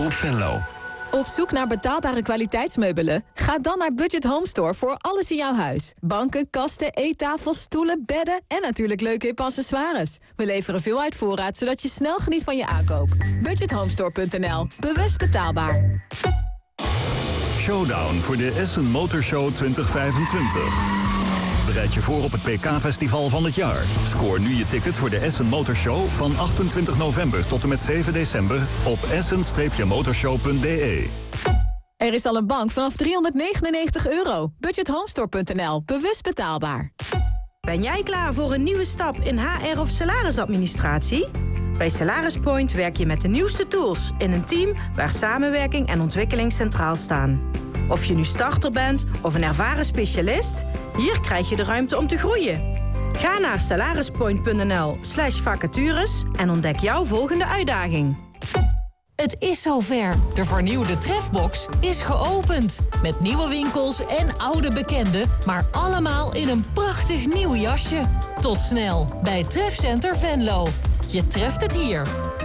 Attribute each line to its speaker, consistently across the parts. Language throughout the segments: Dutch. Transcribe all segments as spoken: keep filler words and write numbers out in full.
Speaker 1: Omroep Venlo.
Speaker 2: Op zoek naar betaalbare kwaliteitsmeubelen? Ga dan naar Budget Home Store voor alles in jouw huis. Banken, kasten, eettafels, stoelen, bedden en natuurlijk leuke hip accessoires. We leveren veel uit voorraad, zodat je snel geniet van je aankoop. budget home store punt n l. Bewust betaalbaar.
Speaker 3: Showdown voor de Essen Motor Show twintig vijfentwintig. Bereid je voor op het P K-festival van het jaar. Scoor nu je ticket voor de Essen Motor Show van achtentwintig november tot en met zeven december op essen motorshow punt d e.
Speaker 2: Er is al een bank vanaf driehonderdnegenennegentig euro. budget home store punt n l. Bewust betaalbaar.
Speaker 4: Ben jij klaar voor een nieuwe stap in H R of salarisadministratie? Bij Salaris Point werk je met de nieuwste tools in een team waar samenwerking en ontwikkeling centraal staan. Of je nu starter bent of een ervaren specialist, hier krijg je de ruimte om te groeien. Ga naar salarispoint punt n l slash vacatures en ontdek jouw volgende uitdaging.
Speaker 5: Het is zover. De vernieuwde Trefbox is geopend. Met nieuwe winkels en oude bekenden, maar allemaal in een prachtig nieuw jasje. Tot snel bij Trefcenter Venlo. Je treft het hier.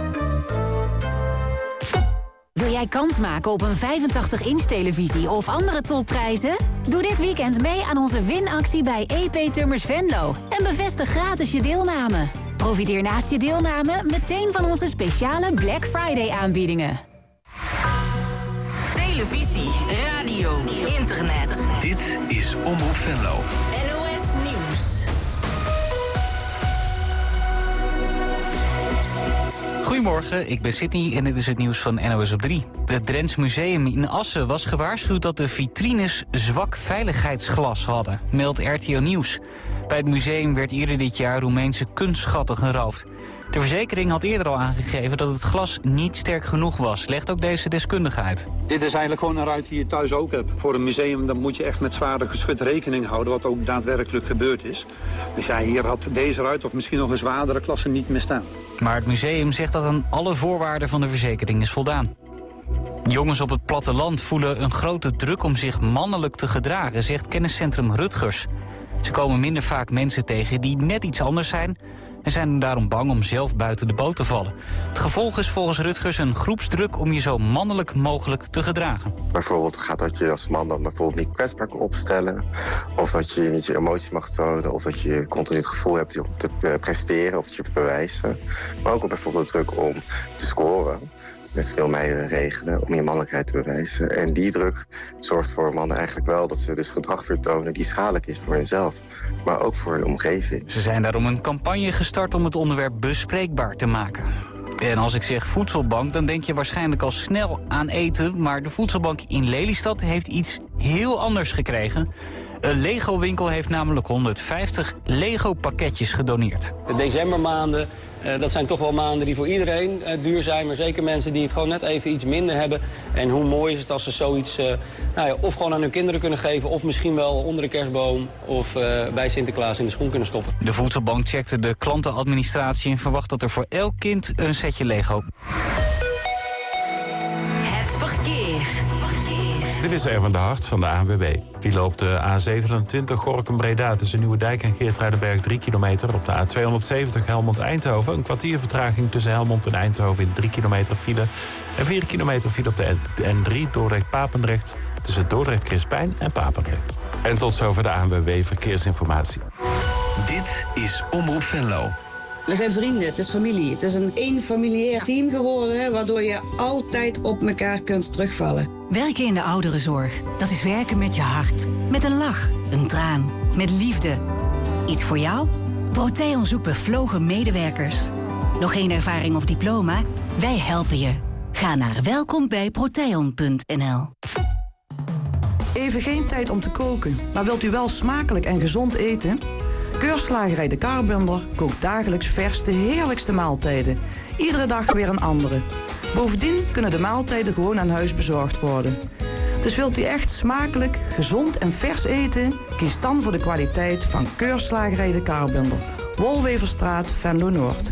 Speaker 6: Wil jij kans maken op een vijfentachtig inch televisie of andere topprijzen? Doe dit weekend mee aan onze winactie bij E P Tummers Venlo en bevestig gratis je deelname. Profiteer naast je deelname meteen van onze speciale Black Friday aanbiedingen.
Speaker 7: Televisie, radio, internet.
Speaker 1: Dit is Omroep Venlo.
Speaker 7: N O S Nieuws.
Speaker 8: Goedemorgen, ik ben Sydney en dit is het nieuws van N O S op drie. Het Drents Museum in Assen was gewaarschuwd dat de vitrines zwak veiligheidsglas hadden, meldt R T O Nieuws. Bij het museum werd eerder dit jaar Roemeense kunstschatten geroofd. De verzekering had eerder al aangegeven dat het glas niet sterk genoeg was, legt ook deze deskundige uit.
Speaker 9: Dit is eigenlijk gewoon een ruit die je thuis ook hebt. Voor een museum dan moet je echt met zware geschut rekening houden, wat ook daadwerkelijk gebeurd is. Dus ja, hier had deze ruit of misschien nog een zwaardere klasse niet meer staan.
Speaker 8: Maar het museum zegt dat aan alle voorwaarden van de verzekering is voldaan. Jongens op het platteland voelen een grote druk om zich mannelijk te gedragen, zegt kenniscentrum Rutgers. Ze komen minder vaak mensen tegen die net iets anders zijn en zijn daarom bang om zelf buiten de boot te vallen. Het gevolg is volgens Rutgers een groepsdruk om je zo mannelijk mogelijk te gedragen.
Speaker 10: Bijvoorbeeld gaat dat je als man dan bijvoorbeeld niet kwetsbaar kan opstellen, of dat je niet je emotie mag tonen, of dat je continu het gevoel hebt om te presteren of je te bewijzen. Maar ook bijvoorbeeld de druk om te scoren. Met veel meiden regelen om je mannelijkheid te bewijzen. En die druk zorgt voor mannen eigenlijk wel dat ze dus gedrag vertonen die schadelijk is voor hunzelf, maar ook voor hun omgeving.
Speaker 8: Ze zijn daarom een campagne gestart om het onderwerp bespreekbaar te maken. En als ik zeg voedselbank, dan denk je waarschijnlijk al snel aan eten, maar de voedselbank in Lelystad heeft iets heel anders gekregen. Een Lego-winkel heeft namelijk honderdvijftig Lego-pakketjes gedoneerd.
Speaker 11: De decembermaanden, uh, dat zijn toch wel maanden die voor iedereen uh, duur zijn, maar zeker mensen die het gewoon net even iets minder hebben. En hoe mooi is het als ze zoiets uh, nou ja, of gewoon aan hun kinderen kunnen geven, of misschien wel onder de kerstboom of uh, bij Sinterklaas in de schoen kunnen stoppen.
Speaker 8: De voedselbank checkte de klantenadministratie en verwacht dat er voor elk kind een setje Lego.
Speaker 7: Het verkeer.
Speaker 12: Dit is Erwin de Hart van de A N W B. Die loopt de A zevenentwintig Gorinchem-Breda tussen Nieuwedijk en Geertruidenberg drie kilometer. Op de A tweehonderdzeventig Helmond-Eindhoven. Een kwartier vertraging tussen Helmond en Eindhoven in drie kilometer file. En vier kilometer file op de N drie Dordrecht-Papendrecht tussen Dordrecht-Crispijn en Papendrecht. En tot zover de A N W B Verkeersinformatie.
Speaker 1: Dit is Omroep Venlo.
Speaker 13: We zijn vrienden, het is familie. Het is een één familiair team geworden, hè, waardoor je altijd op elkaar kunt terugvallen.
Speaker 6: Werken in de ouderenzorg, dat is werken met je hart. Met een lach, een traan, met liefde. Iets voor jou? Proteon zoekt bevlogen medewerkers. Nog geen ervaring of diploma? Wij helpen je. Ga naar welkom bij proteon punt n l.
Speaker 14: Even geen tijd om te koken, maar wilt u wel smakelijk en gezond eten? Keurslagerij De Karbunner kookt dagelijks vers de heerlijkste maaltijden. Iedere dag weer een andere. Bovendien kunnen de maaltijden gewoon aan huis bezorgd worden. Dus wilt u echt smakelijk, gezond en vers eten? Kies dan voor de kwaliteit van Keurslagerij De Karbunner. Wolweverstraat, Venlo Noord.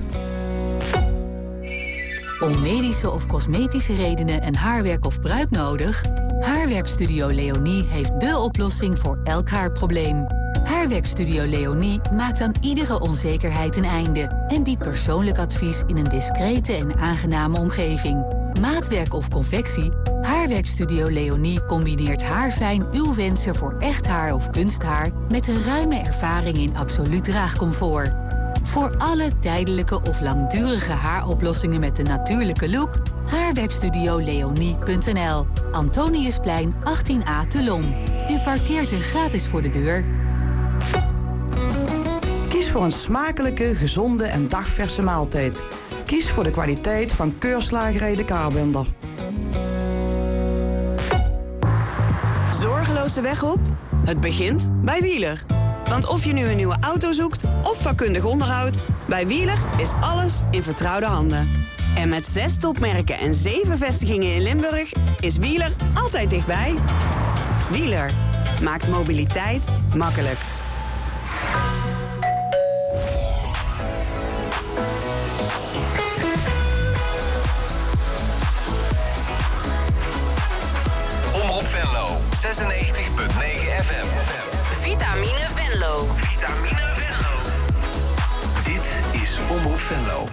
Speaker 2: Om medische of cosmetische redenen een haarwerk of pruik nodig? Haarwerkstudio Leonie heeft dé oplossing voor elk haarprobleem. Haarwerkstudio Leonie maakt aan iedere onzekerheid een einde en biedt persoonlijk advies in een discrete en aangename omgeving.
Speaker 15: maatwerk of confectie? Haarwerkstudio Leonie combineert haarfijn uw wensen voor echt haar of kunsthaar met een ruime ervaring in absoluut draagcomfort. Voor alle tijdelijke of langdurige haaroplossingen met een natuurlijke look, haarwerkstudio leonie punt n l. Antoniusplein achttien A te Lom. U parkeert er gratis voor de deur.
Speaker 14: Kies voor een smakelijke, gezonde en dagverse maaltijd. Kies voor de kwaliteit van Keurslagerij de Kaarbender.
Speaker 16: Zorgeloos de weg op? Het begint bij Wieler. Want of je nu een nieuwe auto zoekt of vakkundig onderhoud, bij Wieler is alles in vertrouwde handen. En met zes topmerken en zeven vestigingen in Limburg is Wieler altijd dichtbij. Wieler maakt mobiliteit makkelijk.
Speaker 1: Omroep Venlo, zesennegentig punt negen F M.
Speaker 7: Vitamine Venlo.
Speaker 1: Vitamine Venlo. Dit is Omroep Venlo.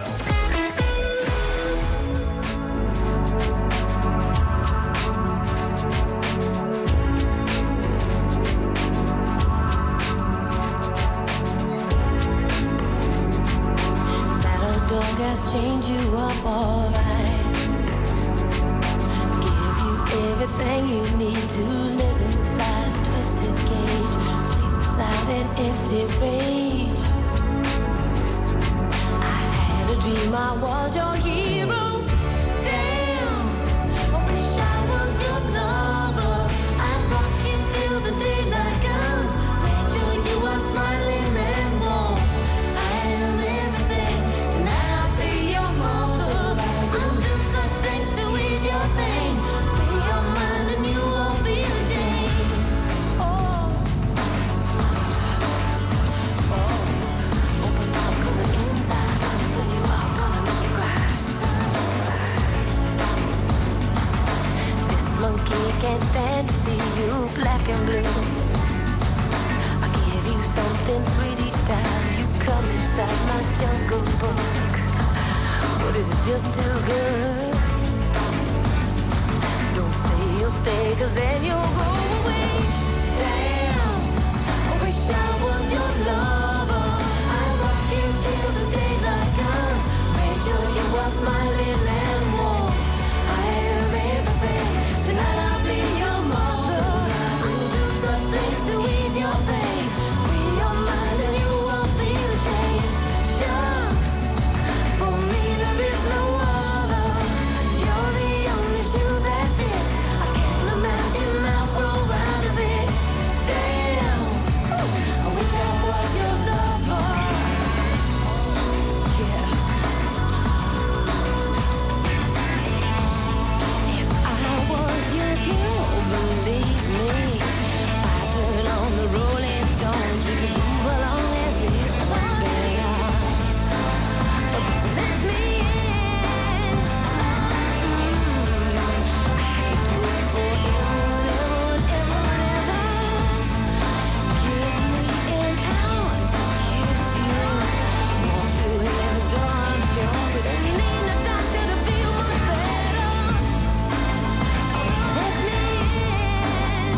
Speaker 17: Change you up alright. Give you everything you need to live inside a twisted cage. Sleep beside an empty rage. I had a dream I was your hero. Damn, I wish I was your lover. I'd rock you till the daylight comes. Made sure you are smiling and warm. I am everything. Tonight I'll be your mother. I'll do such things to ease your pain. Free your mind and you won't feel ashamed. Oh, oh, open up 'cause the inside gonna fill you up, gonna make you cry. This monkey can't stand to see you black and blue. I give you something sweet each time you come inside my jungle book. But is it just too good? Don't say you'll stay, 'cause then you'll go away. Damn, I wish I was your lover. I'll rock you till the daylight comes. Made sure you are smiling and warm. I am everything. Tonight I'll be your mother. I'll do such things to ease your pain. Free your mind and you won't feel ashamed. Shucks, for me there is no other. You're the only shoe that fits. I can't imagine I'll grow out of it. Damn, I wish I was your lover. Yeah. If I was your girl, believe me, I'd turn on the Rolling Stones. We could move along as we one day. Let me in. I could do it forever, ever, ever, ever. Give me an hour to kiss you. Walk through heaven's door, I'm sure. We don't need a doctor to feel much better. Let me in.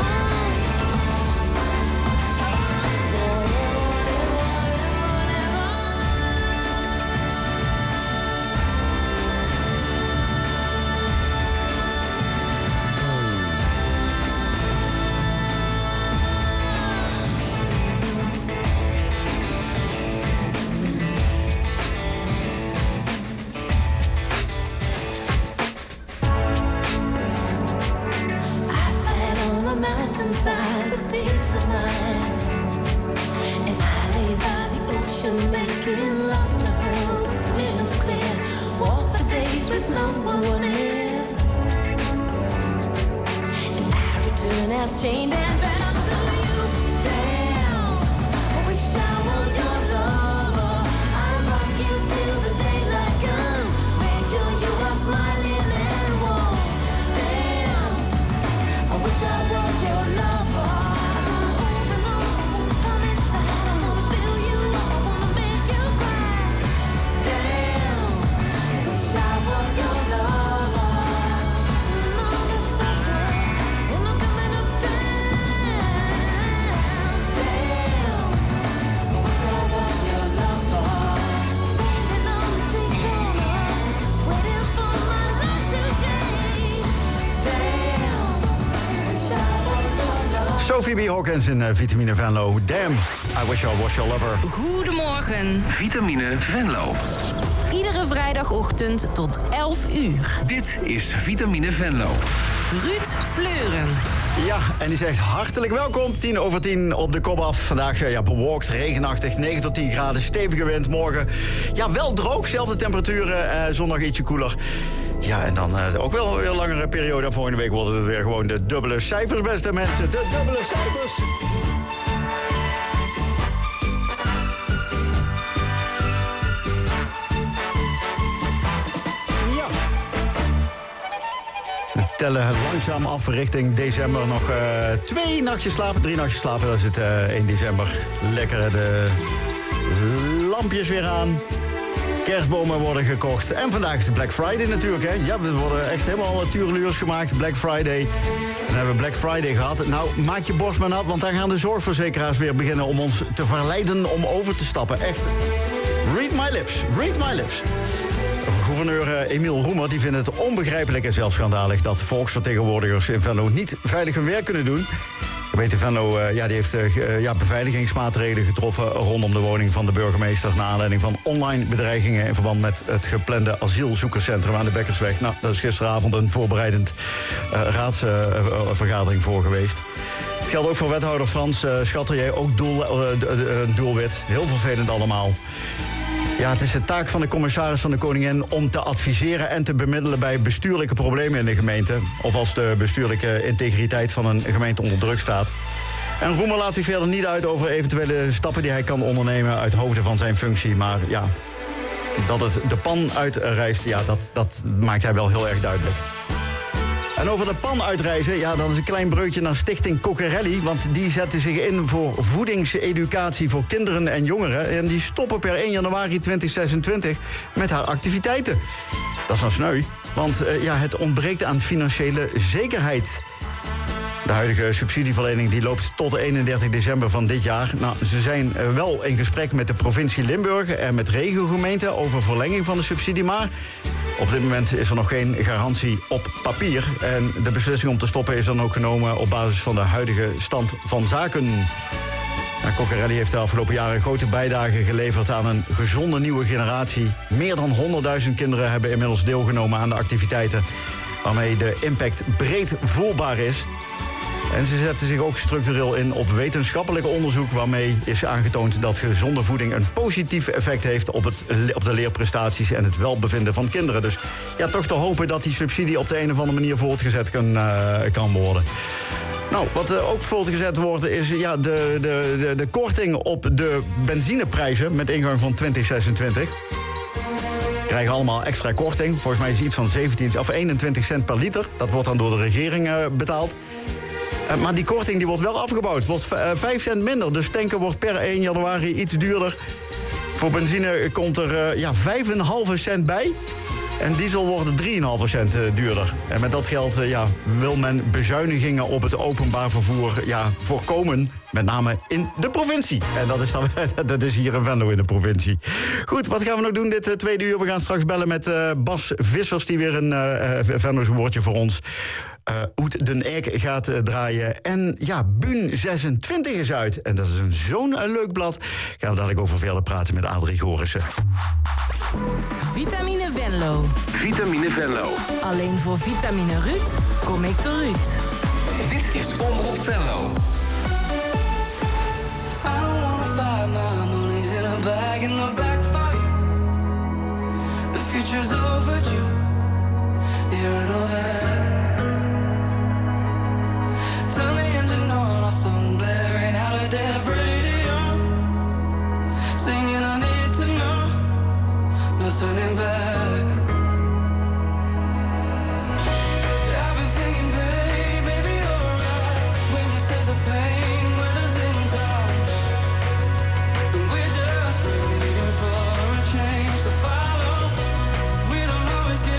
Speaker 17: I find on the mountainside a peace of mind. And I lay by the ocean making love to her with visions clear. Walk the days with no one near. And I return as chained and bound to you. Damn, I wish I was your lover. I'll rock you till the daylight comes. Make sure you are smiling and warm. Damn, I wish I was your lover. Open up, come inside. I wanna feel you, I wanna make you cry. Damn, I wish I was your lover.
Speaker 18: Hallo Phoebe Hawkins in uh, Vitamine Venlo. Damn, I wish I was your lover.
Speaker 16: Goedemorgen.
Speaker 1: Vitamine Venlo.
Speaker 16: Iedere vrijdagochtend tot elf uur.
Speaker 1: Dit is Vitamine Venlo.
Speaker 16: Ruud Fleuren.
Speaker 18: Ja, en die zegt hartelijk welkom. tien over tien op de kop af. Vandaag ja, bewolkt, regenachtig, negen tot tien graden, stevige wind. Morgen ja, wel droog, zelfde temperaturen, eh, zondag ietsje koeler. Ja, en dan uh, ook wel weer een langere periode. En volgende week worden het weer gewoon de dubbele cijfers, beste mensen. De dubbele cijfers. Ja. We tellen langzaam af richting december. Nog uh, twee nachtjes slapen, drie nachtjes slapen. Dat is het uh, één december. Lekker de lampjes weer aan. Kerstbomen worden gekocht. En vandaag is de Black Friday natuurlijk. Hè. Ja, we worden echt helemaal tureluurs gemaakt. Black Friday. En dan hebben we Black Friday gehad. Nou, maak je borst maar nat, want dan gaan de zorgverzekeraars weer beginnen om ons te verleiden om over te stappen. Echt. Read my lips. Read my lips. Gouverneur uh, Emiel Roemer die vindt het onbegrijpelijk en zelfs schandalig dat volksvertegenwoordigers in Venlo niet veilig hun werk kunnen doen. De gemeente Venlo uh, ja, die heeft uh, ja, beveiligingsmaatregelen getroffen rondom de woning van de burgemeester naar aanleiding van online bedreigingen in verband met het geplande asielzoekerscentrum aan de Bekkersweg. Nou, dat is gisteravond een voorbereidend uh, raadsvergadering uh, voor geweest. Het geldt ook voor wethouder Frans uh, Schatterier, ook doel, uh, uh, doelwit. Heel vervelend allemaal. Ja, het is de taak van de commissaris van de Koningin om te adviseren en te bemiddelen bij bestuurlijke problemen in de gemeente. Of als de bestuurlijke integriteit van een gemeente onder druk staat. En Roemer laat zich verder niet uit over eventuele stappen die hij kan ondernemen uit hoofde van zijn functie. Maar ja, dat het de pan uitreist, ja, dat, dat maakt hij wel heel erg duidelijk. En over de pan uitreizen, ja, dat is een klein breukje naar Stichting Coccherelli. Want die zetten zich in voor voedingseducatie voor kinderen en jongeren. En die stoppen per één januari tweeduizend zesentwintig met haar activiteiten. Dat is nou sneu, want uh, ja, het ontbreekt aan financiële zekerheid. De huidige subsidieverlening die loopt tot eenendertig december van dit jaar. Nou, ze zijn uh, wel in gesprek met de provincie Limburg en met regiogemeenten over verlenging van de subsidie. Maar op dit moment is er nog geen garantie op papier. En de beslissing om te stoppen is dan ook genomen op basis van de huidige stand van zaken. Nou, Coccherelli heeft de afgelopen jaren een grote bijdrage geleverd aan een gezonde nieuwe generatie. Meer dan honderdduizend kinderen hebben inmiddels deelgenomen aan de activiteiten, waarmee de impact breed voelbaar is. En ze zetten zich ook structureel in op wetenschappelijk onderzoek, waarmee is aangetoond dat gezonde voeding een positief effect heeft op, het, op de leerprestaties en het welbevinden van kinderen. Dus ja, toch te hopen dat die subsidie op de een of andere manier voortgezet kan, uh, kan worden. Nou, wat uh, ook voortgezet wordt is ja, de, de, de, de korting op de benzineprijzen met ingang van twintig zesentwintig. Krijgen allemaal extra korting. Volgens mij is het iets van zeventien of eenentwintig cent per liter. Dat wordt dan door de regering uh, betaald. Uh, maar die korting die wordt wel afgebouwd. Het wordt uh, vijf cent minder. Dus tanken wordt per één januari iets duurder. Voor benzine komt er uh, ja, vijf komma vijf cent bij. En diesel wordt drie komma vijf cent uh, duurder. En met dat geld uh, ja, wil men bezuinigingen op het openbaar vervoer ja, voorkomen. Met name in de provincie. En dat is, dan, dat is hier in Venlo in de provincie. Goed, wat gaan we nog doen dit uh, tweede uur? We gaan straks bellen met uh, Bas Vissers, die weer een uh, Venlo's woordje voor ons uh, Oet den Eck gaat uh, draaien. En ja, Bun zesentwintig is uit. En dat is een, zo'n uh, leuk blad. Gaan we dadelijk over verder praten met Adrie Gorissen.
Speaker 16: Vitamine Venlo.
Speaker 1: Vitamine Venlo.
Speaker 16: Alleen voor Vitamine Ruud kom ik door Ruud.
Speaker 1: Dit is Omroep Venlo.
Speaker 17: I don't wanna fight, my money's in a bag in the back for you. The future's overdue. Yeah, I know that. Turn the engine on, our song blaring out a dead radio. Singing I need to know, no turning back. I've been thinking, babe, maybe you're right when you say the pain weathers in time. We're just waiting for a change to follow. We don't always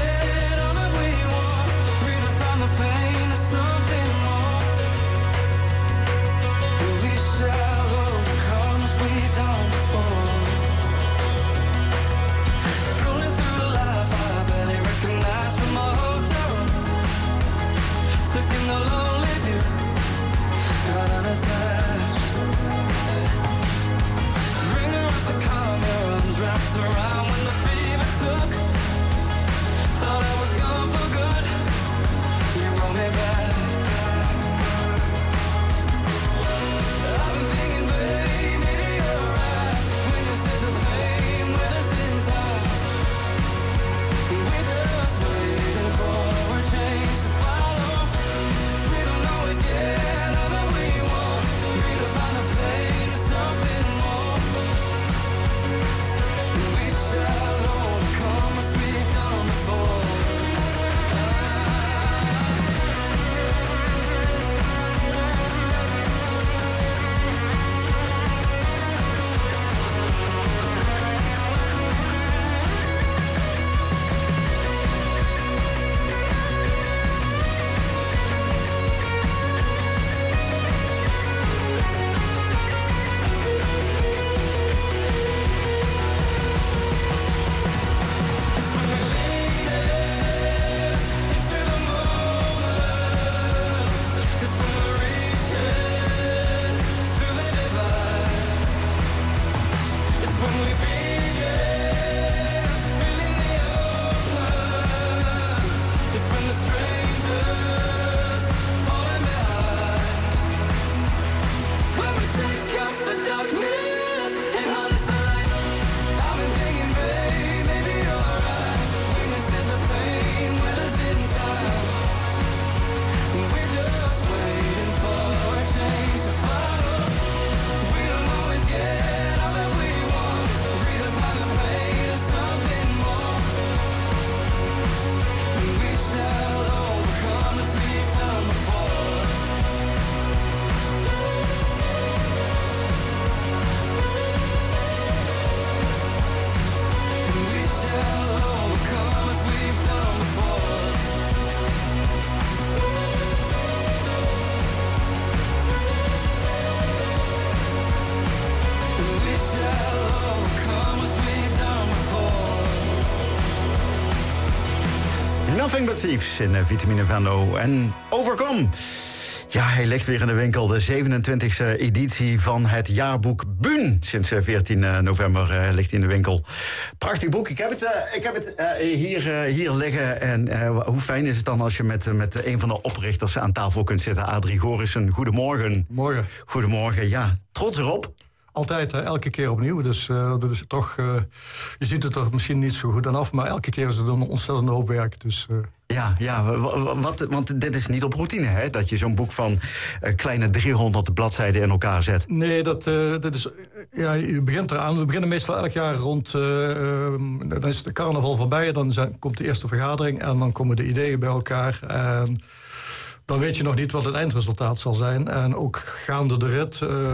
Speaker 18: Nothing But Thieves in uh, Vitamine Venlo. En Overkom. Ja, hij ligt weer in de winkel. De zevenentwintigste editie van het jaarboek Buun. Sinds veertien november uh, ligt hij in de winkel. Prachtig boek. Ik heb het, uh, ik heb het uh, hier, uh, hier liggen. En uh, hoe fijn is het dan als je met, uh, met een van de oprichters aan tafel kunt zitten. Adrie Gorissen, goedemorgen.
Speaker 19: Morgen.
Speaker 18: Goedemorgen, ja. Trots erop?
Speaker 19: Altijd, hè? Elke keer opnieuw. Dus uh, dat is toch, uh, je ziet het er misschien niet zo goed aan af, maar elke keer is het een ontzettende hoop werk. Dus, uh...
Speaker 18: Ja, ja wat, want dit is niet op routine, hè? Dat je zo'n boek van uh, kleine driehonderd bladzijden in elkaar zet.
Speaker 19: Nee, dat, uh, dat is, ja, je begint eraan. We beginnen meestal elk jaar rond, uh, uh, dan is de carnaval voorbij, dan zijn, komt de eerste vergadering en dan komen de ideeën bij elkaar. En dan weet je nog niet wat het eindresultaat zal zijn. En ook gaande de rit... Uh,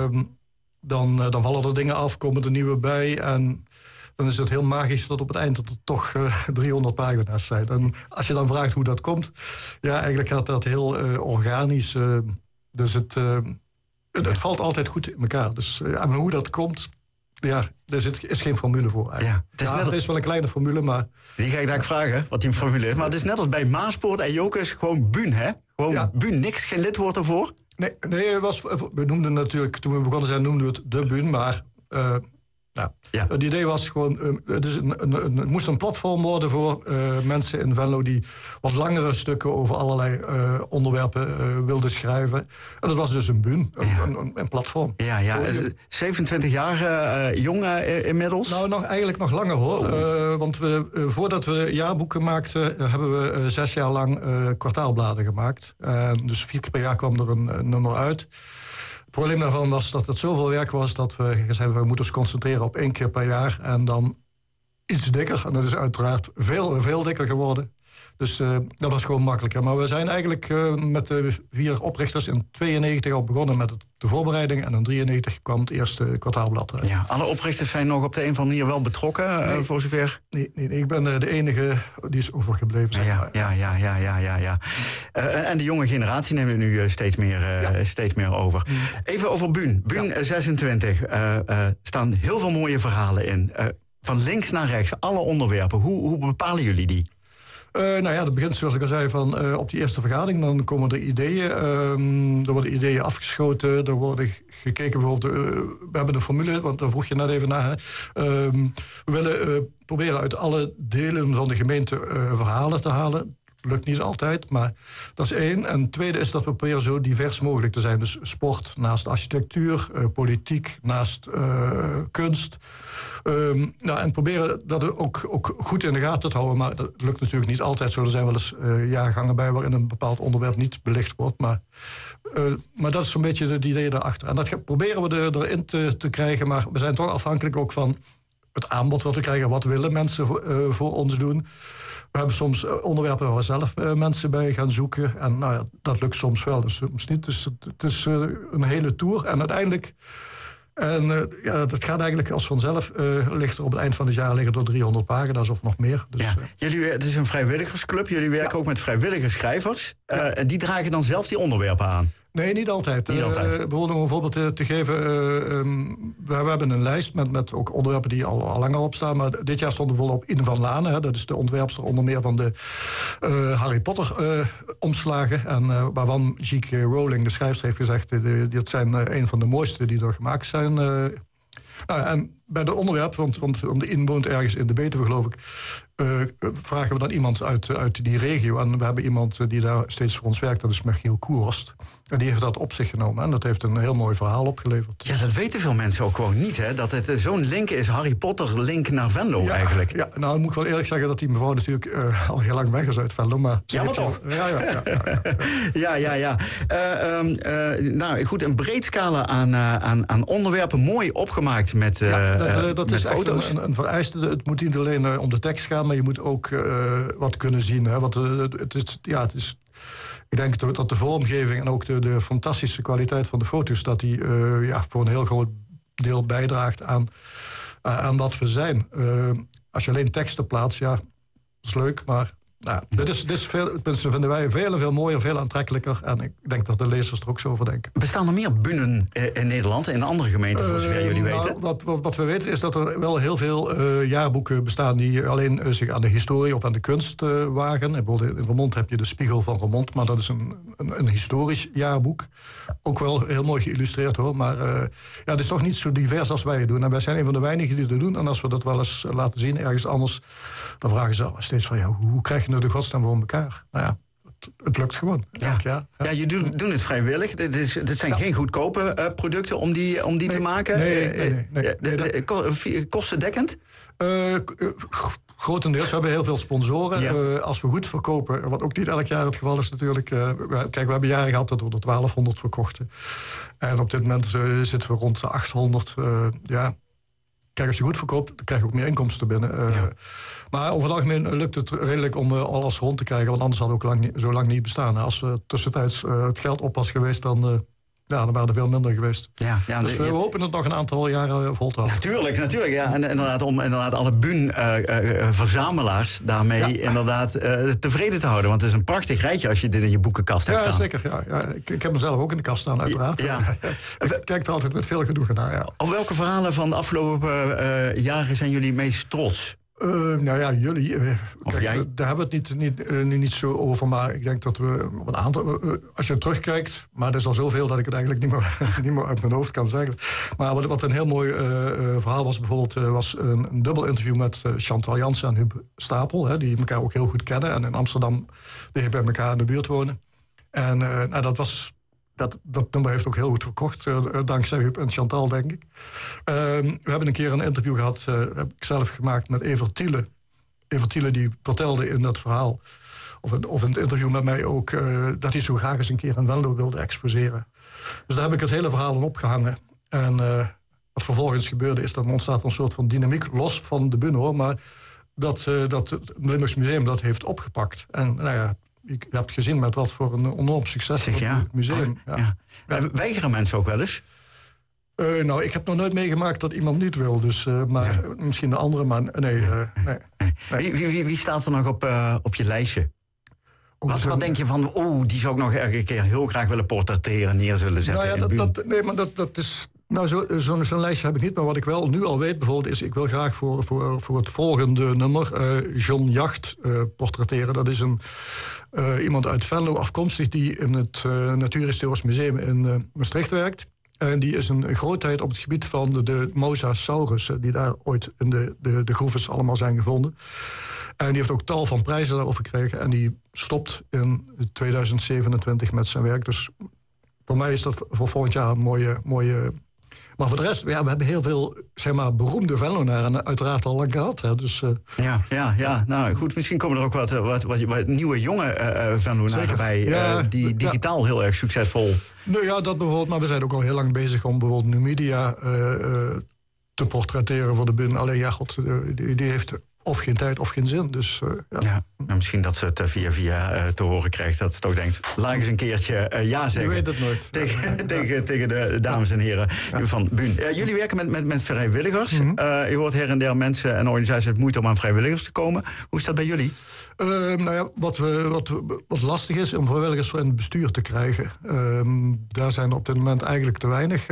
Speaker 19: Dan, uh, dan vallen er dingen af, komen er nieuwe bij. En dan is het heel magisch dat op het eind dat er toch uh, driehonderd pagina's zijn. En als je dan vraagt hoe dat komt... ja, eigenlijk gaat dat heel uh, organisch. Uh, dus het, uh, het, het valt altijd goed in elkaar. Dus uh, en hoe dat komt... ja, er zit, is geen formule voor eigenlijk. Ja, het is, ja, net... er is wel een kleine formule, maar...
Speaker 18: Die ga ik daar vragen, wat die formule is. Maar het is net als bij Maaspoort en Jokers gewoon Buun, hè? Gewoon ja. Buun, niks, geen lidwoord ervoor?
Speaker 19: Nee, nee was, we noemden natuurlijk, toen we begonnen zijn, noemden we het de Buun, maar uh, nou, ja. het idee was gewoon, uh, het, is een, een, een, het moest een platform worden voor uh, mensen in Venlo die wat langere stukken over allerlei uh, onderwerpen uh, wilden schrijven. En dat was dus een Buun, een, ja. een, een, een platform.
Speaker 18: Ja, ja. zevenentwintig jaar uh, jong uh, inmiddels?
Speaker 19: Nou, nog, eigenlijk nog langer hoor. Oh. Uh, want we, uh, voordat we jaarboeken maakten, uh, hebben we uh, zes jaar lang uh, kwartaalbladen gemaakt. Uh, dus vier keer per jaar kwam er een, een nummer uit. Het probleem daarvan was dat het zoveel werk was dat we gezegd hebben, we moeten ons concentreren op één keer per jaar en dan iets dikker. En dat is uiteraard veel, veel dikker geworden. Dus uh, dat was gewoon makkelijker. Maar we zijn eigenlijk uh, met de vier oprichters in tweeënnegentig al begonnen met het, de voorbereiding. En in drieënnegentig kwam het eerste kwartaalblad uit.
Speaker 18: Ja, alle oprichters zijn nog op de een of andere manier wel betrokken, nee, uh, voor zover?
Speaker 19: Nee, nee, nee, ik ben uh, de enige die is overgebleven. Zeg maar.
Speaker 18: Ja, ja, ja, ja, ja, ja. Uh, en de jonge generatie neemt het nu uh, steeds, meer, uh, ja. steeds meer over. Mm. Even over Buun. Buun ja. zesentwintig. Er uh, uh, staan heel veel mooie verhalen in. Uh, van links naar rechts, alle onderwerpen. Hoe, hoe bepalen jullie die?
Speaker 19: Uh, nou ja, dat begint zoals ik al zei van uh, op die eerste vergadering. Dan komen er ideeën. Um, er worden ideeën afgeschoten. Er worden gekeken bijvoorbeeld... Uh, we hebben een formule, want daar vroeg je net even naar. Um, we willen uh, proberen uit alle delen van de gemeente uh, verhalen te halen. Lukt niet altijd, maar dat is één. En het tweede is dat we proberen zo divers mogelijk te zijn. Dus sport naast architectuur, uh, politiek naast uh, kunst. Um, nou, en proberen dat ook, ook goed in de gaten te houden. Maar dat lukt natuurlijk niet altijd zo. Er zijn wel eens uh, jaargangen bij waarin een bepaald onderwerp niet belicht wordt. Maar, uh, maar dat is zo'n beetje het idee daarachter. En dat proberen we er, erin te, te krijgen. Maar we zijn toch afhankelijk ook van het aanbod wat we krijgen. Wat willen mensen voor, uh, voor ons doen? We hebben soms onderwerpen waar we zelf uh, mensen bij gaan zoeken. En nou ja, dat lukt soms wel, dus soms niet. Dus het is uh, een hele tour. En uiteindelijk... En uh, ja, dat gaat eigenlijk als vanzelf. Uh, ligt er op het eind van het jaar liggen er driehonderd pagina's of nog meer. Dus,
Speaker 18: ja.
Speaker 19: uh,
Speaker 18: Jullie, het is een vrijwilligersclub. Jullie werken ja. ook met vrijwillige schrijvers. Uh, ja. Die dragen dan zelf die onderwerpen aan?
Speaker 19: Nee, niet altijd.
Speaker 18: Niet altijd. Uh,
Speaker 19: bijvoorbeeld om een voorbeeld te, te geven. Uh, um, we, we hebben een lijst met, met ook onderwerpen die al, al langer op staan. Maar dit jaar stond er bijvoorbeeld op In van Lanen. Hè, dat is de ontwerpster onder meer van de uh, Harry Potter uh, omslagen. En uh, waarvan J K Rowling, de schrijfster, heeft gezegd... Uh, dat zijn uh, een van de mooiste die er gemaakt zijn. Uh, nou, en bij dat onderwerp, want, want, want de In woont ergens in de Betuwe, geloof ik... Uh, vragen we dan iemand uit, uit die regio. En we hebben iemand die daar steeds voor ons werkt. Dat is Michiel Koerst. En die heeft dat op zich genomen. En dat heeft een heel mooi verhaal opgeleverd.
Speaker 18: Ja, dat weten veel mensen ook gewoon niet, hè? Dat het zo'n link is, Harry Potter link naar Venlo
Speaker 19: ja,
Speaker 18: eigenlijk.
Speaker 19: Ja, nou dan moet ik wel eerlijk zeggen dat die mevrouw natuurlijk uh, al heel lang weg is uit Venlo. Maar
Speaker 18: ja, maar toch?
Speaker 19: Al, ja, ja, ja. ja, ja,
Speaker 18: ja, ja. ja. Uh, um, uh, nou goed, een breed scala aan, uh, aan, aan onderwerpen. Mooi opgemaakt met uh, ja, dat, uh, dat
Speaker 19: met
Speaker 18: is
Speaker 19: foto's. Echt een, een vereiste. Het moet niet alleen uh, om de tekst gaan, maar je moet ook uh, wat kunnen zien. Hè? Want uh, het is, ja, het is... Ik denk dat de vormgeving en ook de, de fantastische kwaliteit van de foto's... dat die uh, ja, voor een heel groot deel bijdraagt aan, uh, aan wat we zijn. Uh, als je alleen teksten plaatst, ja, dat is leuk, maar Nou, dit is, dit is veel, tenminste vinden wij veel en veel mooier, veel aantrekkelijker. En ik denk dat de lezers er ook zo over denken.
Speaker 18: Bestaan er meer bühnen in Nederland, in andere gemeenten, voor zover jullie
Speaker 19: Uh,
Speaker 18: weten?
Speaker 19: Nou, wat, wat, wat we weten is dat er wel heel veel uh, jaarboeken bestaan die alleen uh, zich aan de historie of aan de kunst uh, wagen. Bijvoorbeeld in Roermond heb je de Spiegel van Roermond, maar dat is een, een, een historisch jaarboek. Ook wel heel mooi geïllustreerd hoor, maar uh, ja, het is toch niet zo divers als wij het doen. En wij zijn een van de weinigen die het doen. En als we dat wel eens laten zien ergens anders, dan vragen ze steeds van ja, hoe, hoe krijg je nou de godsnaam voor elkaar? Nou ja, het, het lukt gewoon.
Speaker 18: Ja,
Speaker 19: ja,
Speaker 18: ja. ja je doet, doen het vrijwillig. Dit, is, dit zijn ja. geen goedkope uh, producten om die, om die
Speaker 19: nee,
Speaker 18: te maken.
Speaker 19: Nee, nee, nee. nee, nee, nee, nee
Speaker 18: dat... Kostendekkend?
Speaker 19: Uh, uh, grotendeels. We hebben heel veel sponsoren. Ja. Uh, als we goed verkopen, wat ook niet elk jaar het geval is natuurlijk. Uh, we, kijk, we hebben jaren gehad dat we er twaalfhonderd verkochten. En op dit moment uh, zitten we rond de achthonderd. Uh, ja. Kijk, als je goed verkoopt, dan krijg je ook meer inkomsten binnen. Uh, ja. Maar over het algemeen lukt het redelijk om uh, alles rond te krijgen. Want anders had het ook lang niet, zo lang niet bestaan. Als uh, tussentijds uh, het geld op was geweest, dan... Uh, Ja, dan waren er veel minder geweest. Ja, ja, dus we ja. hopen het nog een aantal jaren vol te houden.
Speaker 18: Natuurlijk, natuurlijk. Ja. En inderdaad, om inderdaad alle bühn-verzamelaars uh, uh, daarmee ja. inderdaad uh, tevreden te houden. Want het is een prachtig rijtje als je dit in je boekenkast hebt
Speaker 19: ja,
Speaker 18: staan.
Speaker 19: Zeker, ja, zeker. Ik, ik heb mezelf ook in de kast staan, uiteraard. Ja, ja. Ik kijk er altijd met veel genoegen naar. Ja.
Speaker 18: Op welke verhalen van de afgelopen uh, jaren zijn jullie meest trots?
Speaker 19: Uh, nou ja, jullie. Uh, kijk, jij? Daar hebben we het niet, niet, uh, niet zo over. Maar ik denk dat we op een aantal. Uh, als je terugkijkt. Maar er is al zoveel dat ik het eigenlijk niet meer, niet meer uit mijn hoofd kan zeggen. Maar wat, wat een heel mooi uh, uh, verhaal was, bijvoorbeeld. Uh, was een, een dubbel interview met uh, Chantal Jansen en Huub Stapel. Hè, die elkaar ook heel goed kennen. En in Amsterdam die bij elkaar in de buurt wonen. En uh, nou, dat was. Dat, dat nummer heeft ook heel goed verkocht, uh, dankzij Huub en Chantal, denk ik. Uh, we hebben een keer een interview gehad, uh, heb ik zelf gemaakt met Evert Thiele. Evert Thiele die vertelde in dat verhaal, of in, of in het interview met mij ook... Uh, dat hij zo graag eens een keer in Venlo wilde exposeren. Dus daar heb ik het hele verhaal aan opgehangen. En uh, wat vervolgens gebeurde is dat er ontstaat een soort van dynamiek, los van de bühne hoor... maar dat, uh, dat het Limburgs Museum dat heeft opgepakt. En nou ja... Je hebt gezien met wat voor een enorm succes zeg, ja. het museum. Ja.
Speaker 18: Ja. Ja. Weigeren mensen ook wel eens?
Speaker 19: Uh, nou, ik heb nog nooit meegemaakt dat iemand niet wil. Dus, uh, maar ja. misschien de andere, maar nee. Uh, nee.
Speaker 18: nee. Wie, wie, wie staat er nog op, uh, op je lijstje? Oh, wat, wat denk je van, oh, die zou ik nog een keer heel graag willen portretteren, neer zullen zetten
Speaker 19: nou ja,
Speaker 18: in
Speaker 19: dat, dat, nee, maar dat, dat is... Nou, zo'n zo, zo'n lijstje heb ik niet. Maar wat ik wel nu al weet bijvoorbeeld is... ik wil graag voor, voor, voor het volgende nummer uh, John Jacht uh, portretteren. Dat is een, uh, iemand uit Venlo afkomstig... die in het uh, Natuurhistorisch Museum in uh, Maastricht werkt. En die is een grootheid op het gebied van de, de Mosasaurussen... die daar ooit in de, de, de groeves allemaal zijn gevonden. En die heeft ook tal van prijzen daarover gekregen. En die stopt in tweeduizend zevenentwintig met zijn werk. Dus voor mij is dat voor volgend jaar een mooie... mooie Maar voor de rest, ja, we hebben heel veel zeg maar, beroemde Venlonaren uiteraard al lang gehad. Hè, dus, uh,
Speaker 18: ja, ja, ja, nou goed, misschien komen er ook wat, wat, wat, wat nieuwe jonge uh, Venlonaren bij... Ja, uh, die digitaal ja. heel erg succesvol...
Speaker 19: Nou ja, dat bijvoorbeeld, maar we zijn ook al heel lang bezig om bijvoorbeeld Numidia uh, uh, te portretteren voor de bühne. Alleen ja, god, uh, die, die heeft of geen tijd of geen zin. Dus, uh, ja.
Speaker 18: ja, nou, misschien dat ze het via via uh, te horen krijgt. Dat ze toch denkt, laat eens een keertje uh, ja zeggen.
Speaker 19: Je weet het nooit.
Speaker 18: Tegen, ja. tegen, tegen de dames en heren ja. van bühne. Uh, jullie werken met, met, met vrijwilligers. Mm-hmm. uh, je hoort her en der mensen en organisaties het moeite om aan vrijwilligers te komen. Hoe is dat bij jullie?
Speaker 19: Uh, nou ja, wat, we, wat, wat lastig is om vrijwilligers voor in het bestuur te krijgen. Uh, daar zijn er op dit moment eigenlijk te weinig. Uh,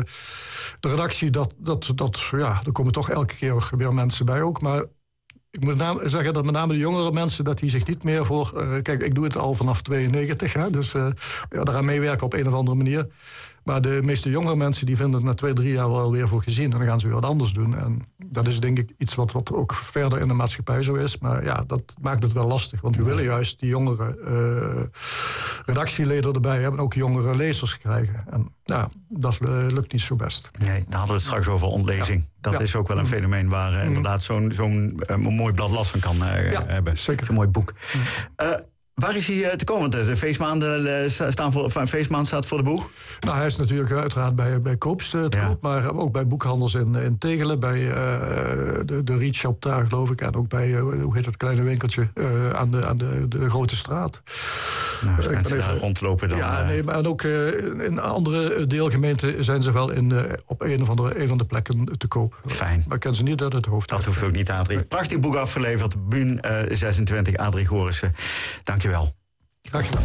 Speaker 19: de redactie, dat, dat, dat, ja, er komen toch elke keer weer mensen bij ook. Maar ik moet naam, zeggen dat met name de jongere mensen... dat die zich niet meer voor... Uh, kijk, ik doe het al vanaf tweeënnegentig, hè, dus uh, ja, daaraan meewerken op een of andere manier. Maar de meeste jongere mensen die vinden het na twee, drie jaar wel weer voor gezien. En dan gaan ze weer wat anders doen. En dat is denk ik iets wat, wat ook verder in de maatschappij zo is. Maar ja, dat maakt het wel lastig. Want we willen juist die jongere uh, redactieleden erbij hebben. En ook jongere lezers krijgen. En ja, dat uh, lukt niet zo best.
Speaker 18: Nee, dan hadden we het straks over ontlezing. Ja. Dat ja. is ook wel een fenomeen waar uh, inderdaad zo'n, zo'n uh, mooi blad last van kan uh, ja, hebben.
Speaker 19: Zeker.
Speaker 18: Een mooi boek. Mm. Uh, Waar is hij te komen? De feestmaanden staan voor, of feestmaand staat voor de boeg?
Speaker 19: Nou, hij is natuurlijk uiteraard bij, bij Koops te ja. koop, maar ook bij boekhandels in, in Tegelen, bij uh, de, de Reach Shop daar, geloof ik, en ook bij, uh, hoe heet dat kleine winkeltje, uh, aan, de, aan de, de Grote Straat.
Speaker 18: Nou, als
Speaker 19: ik
Speaker 18: mensen
Speaker 19: ben even-
Speaker 18: daar rondlopen dan...
Speaker 19: Ja,
Speaker 18: eh,
Speaker 19: nee, maar ook uh, in andere deelgemeenten zijn ze wel in, uh, op een of andere een van de plekken te koop.
Speaker 18: Fijn.
Speaker 19: Maar ik ken ze niet uit het hoofd.
Speaker 18: Dat hoeft ook niet, Adrie. Prachtig boek afgeleverd. Buun uh, zesentwintig, Adrie Gorissen. Dank je wel.
Speaker 19: Graag gedaan.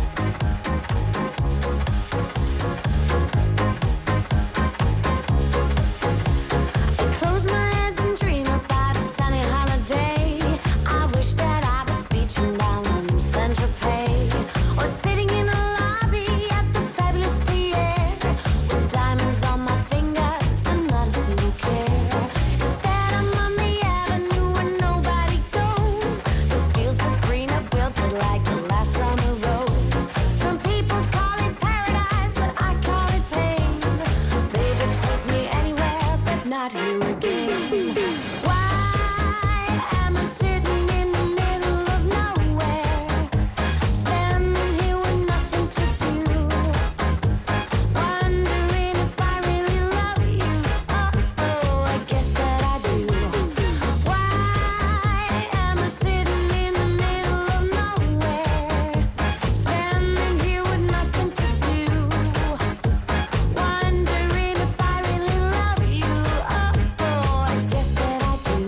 Speaker 17: Close my eyes and dream about a sunny holiday. I wish that I was beaching down on Saint-Tropez, or sitting in a lobby at the fabulous Pierre, with diamonds on my fingers and not a single care. Instead, I'm on the avenue where nobody goes. The fields of green are wilted like the last summer rose. Some people call it paradise, but I call it pain. Baby, take me anywhere, but not here again. Why am I sitting in the middle of nowhere, standing here with nothing to do, wondering if I really love you? Oh, I guess that I do. Why am I sitting in the middle of nowhere, standing here with nothing to do, wondering if I really love you? Oh, I guess that I do.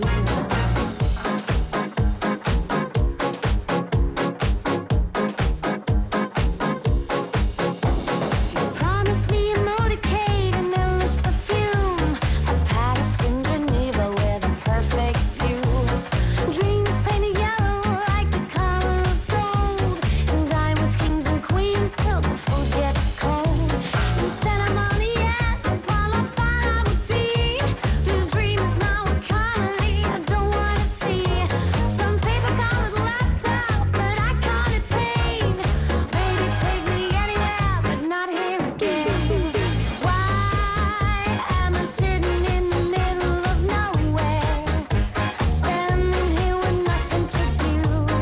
Speaker 17: You promised me a motorcade and endless perfume, a palace in Geneva with a perfect view, dreams painted yellow like the color of gold, and dine with kings and queens till the food gets cold. Instead, I'm on the edge of all I thought I would be. This dream is now a comedy I don't want to see. Some people call it laughter, but I call it pain. Baby, take me anywhere, but not here again. Why am I sitting in the middle of nowhere, standing here with nothing to do,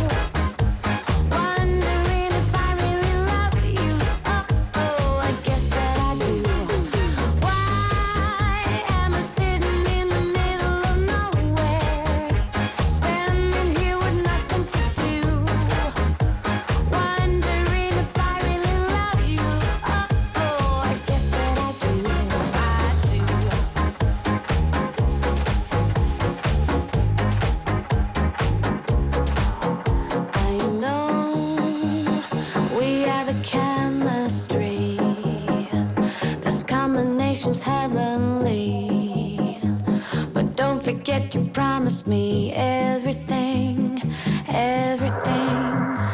Speaker 17: wondering if I really love you? Oh, I guess that I do. Why am I sitting in the middle of nowhere, standing here with nothing to do, wondering if I really love you? Oh, I guess that I do. I do. I know we have a chemistry. This combination's heavenly. But don't forget you promised me everything, everything.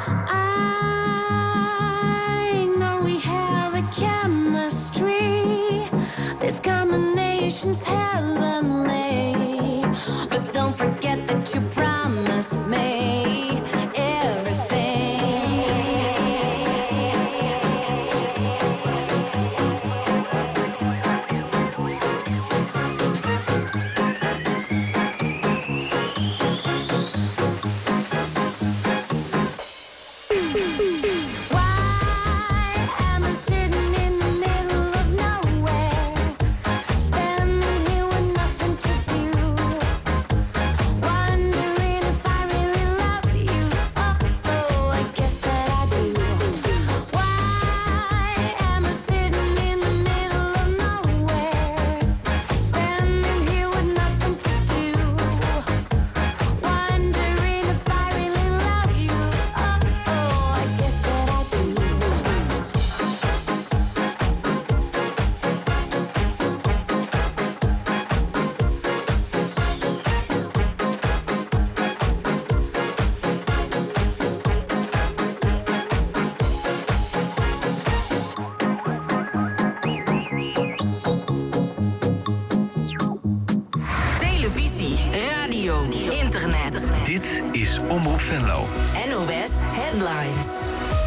Speaker 17: I know we have a chemistry. This combination's heavenly. But don't forget that you promised me everything. Why am I sitting in the middle of nowhere, standing here with nothing to do, wondering if I really love you? Oh, I guess that I do. Why am I sitting in the middle of nowhere, standing here with nothing to do, wondering if I really love you? Oh, I guess that I do.
Speaker 7: Televisie, radio, internet.
Speaker 1: Dit is Omroep Venlo.
Speaker 7: N O S Headlines.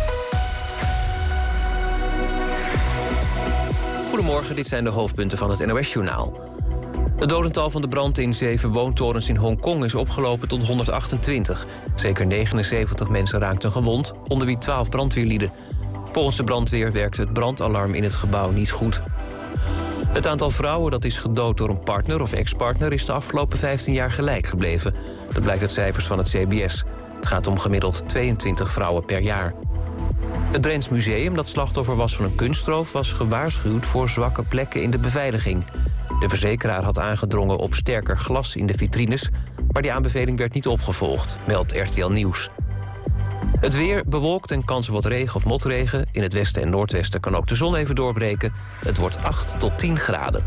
Speaker 20: Goedemorgen, dit zijn de hoofdpunten van het N O S-journaal. Het dodental van de brand in zeven woontorens in Hongkong is opgelopen tot honderdachtentwintig. Zeker negenenzeventig mensen raakten gewond, onder wie twaalf brandweerlieden. Volgens de brandweer werkte het brandalarm in het gebouw niet goed. Het aantal vrouwen dat is gedood door een partner of ex-partner is de afgelopen vijftien jaar gelijk gebleven. Dat blijkt uit cijfers van het C B S. Het gaat om gemiddeld tweeëntwintig vrouwen per jaar. Het Drents Museum, dat slachtoffer was van een kunstroof, was gewaarschuwd voor zwakke plekken in de beveiliging. De verzekeraar had aangedrongen op sterker glas in de vitrines, maar die aanbeveling werd niet opgevolgd, meldt R T L Nieuws. Het weer bewolkt en kans op wat regen of motregen. In het westen en noordwesten kan ook de zon even doorbreken. Het wordt acht tot tien graden.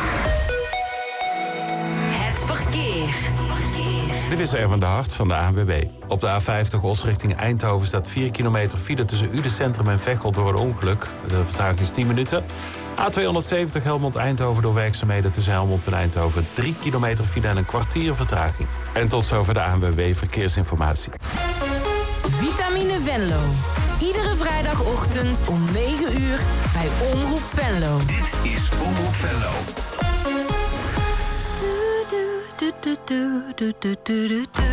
Speaker 7: Het verkeer.
Speaker 12: Dit is Erwin de Hart van de A N W B. Op de A vijftig Os richting Eindhoven staat vier kilometer file tussen Uden Centrum en Veghel door een ongeluk. De vertraging is tien minuten. A tweehonderdzeventig Helmond-Eindhoven door werkzaamheden tussen Helmond en Eindhoven. drie kilometer file en een kwartier vertraging. En tot zover de A N W B Verkeersinformatie.
Speaker 7: Vitamine Venlo. Iedere vrijdagochtend om negen uur bij Omroep Venlo.
Speaker 1: Dit is Omroep Venlo.
Speaker 17: Do, do, do, do, do, do, do, do.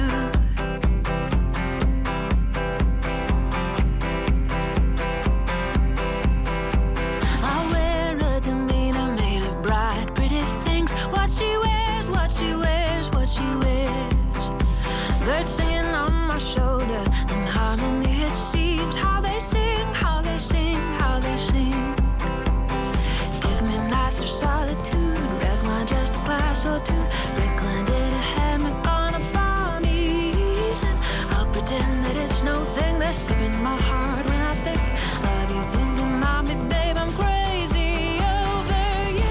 Speaker 17: I wear a demeanor made of bright, pretty things. What she wears, what she wears, what she wears. Birds singing on my shoulder, and harmony it seems. How they sing, how they sing, how they sing. Give me nights of solitude, red wine, just a glass or two. Rickland in a hammock on a balmy evening. I'll pretend that it's no thing. They're skipping my heart when I think of you. Thinking about me, babe, I'm crazy over you.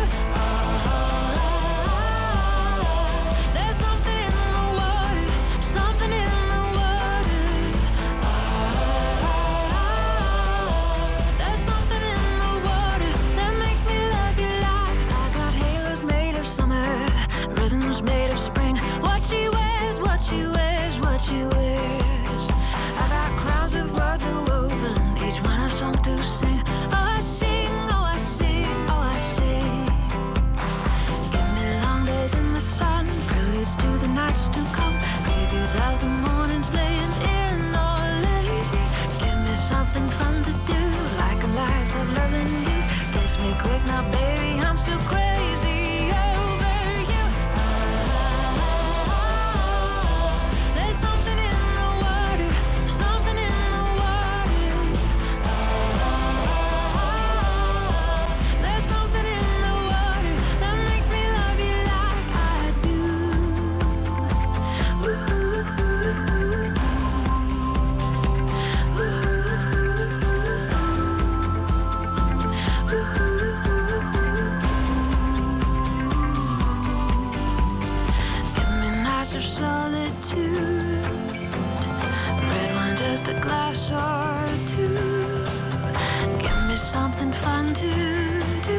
Speaker 17: There's something in the water, something in the water. There's something in the water that makes me love you like I got halos made of summer, rhythms made of spring. What she wears, what she wears, what she wears. I got crowns of words woven, each one a song to sing. Oh, I sing, oh, I sing, oh, I sing. Give me long days in the sun, preludes to the nights to come. Previews of the mornings laying in or lazy. Give me something fun to do, like a life of loving you. Kiss me quick now, baby, I'm still crazy over you. There's something in the water, something in the water. There's something in the water that makes me love you like I do. Give me nights of solitude, red wine, just a glass or two. Give me something fun to do.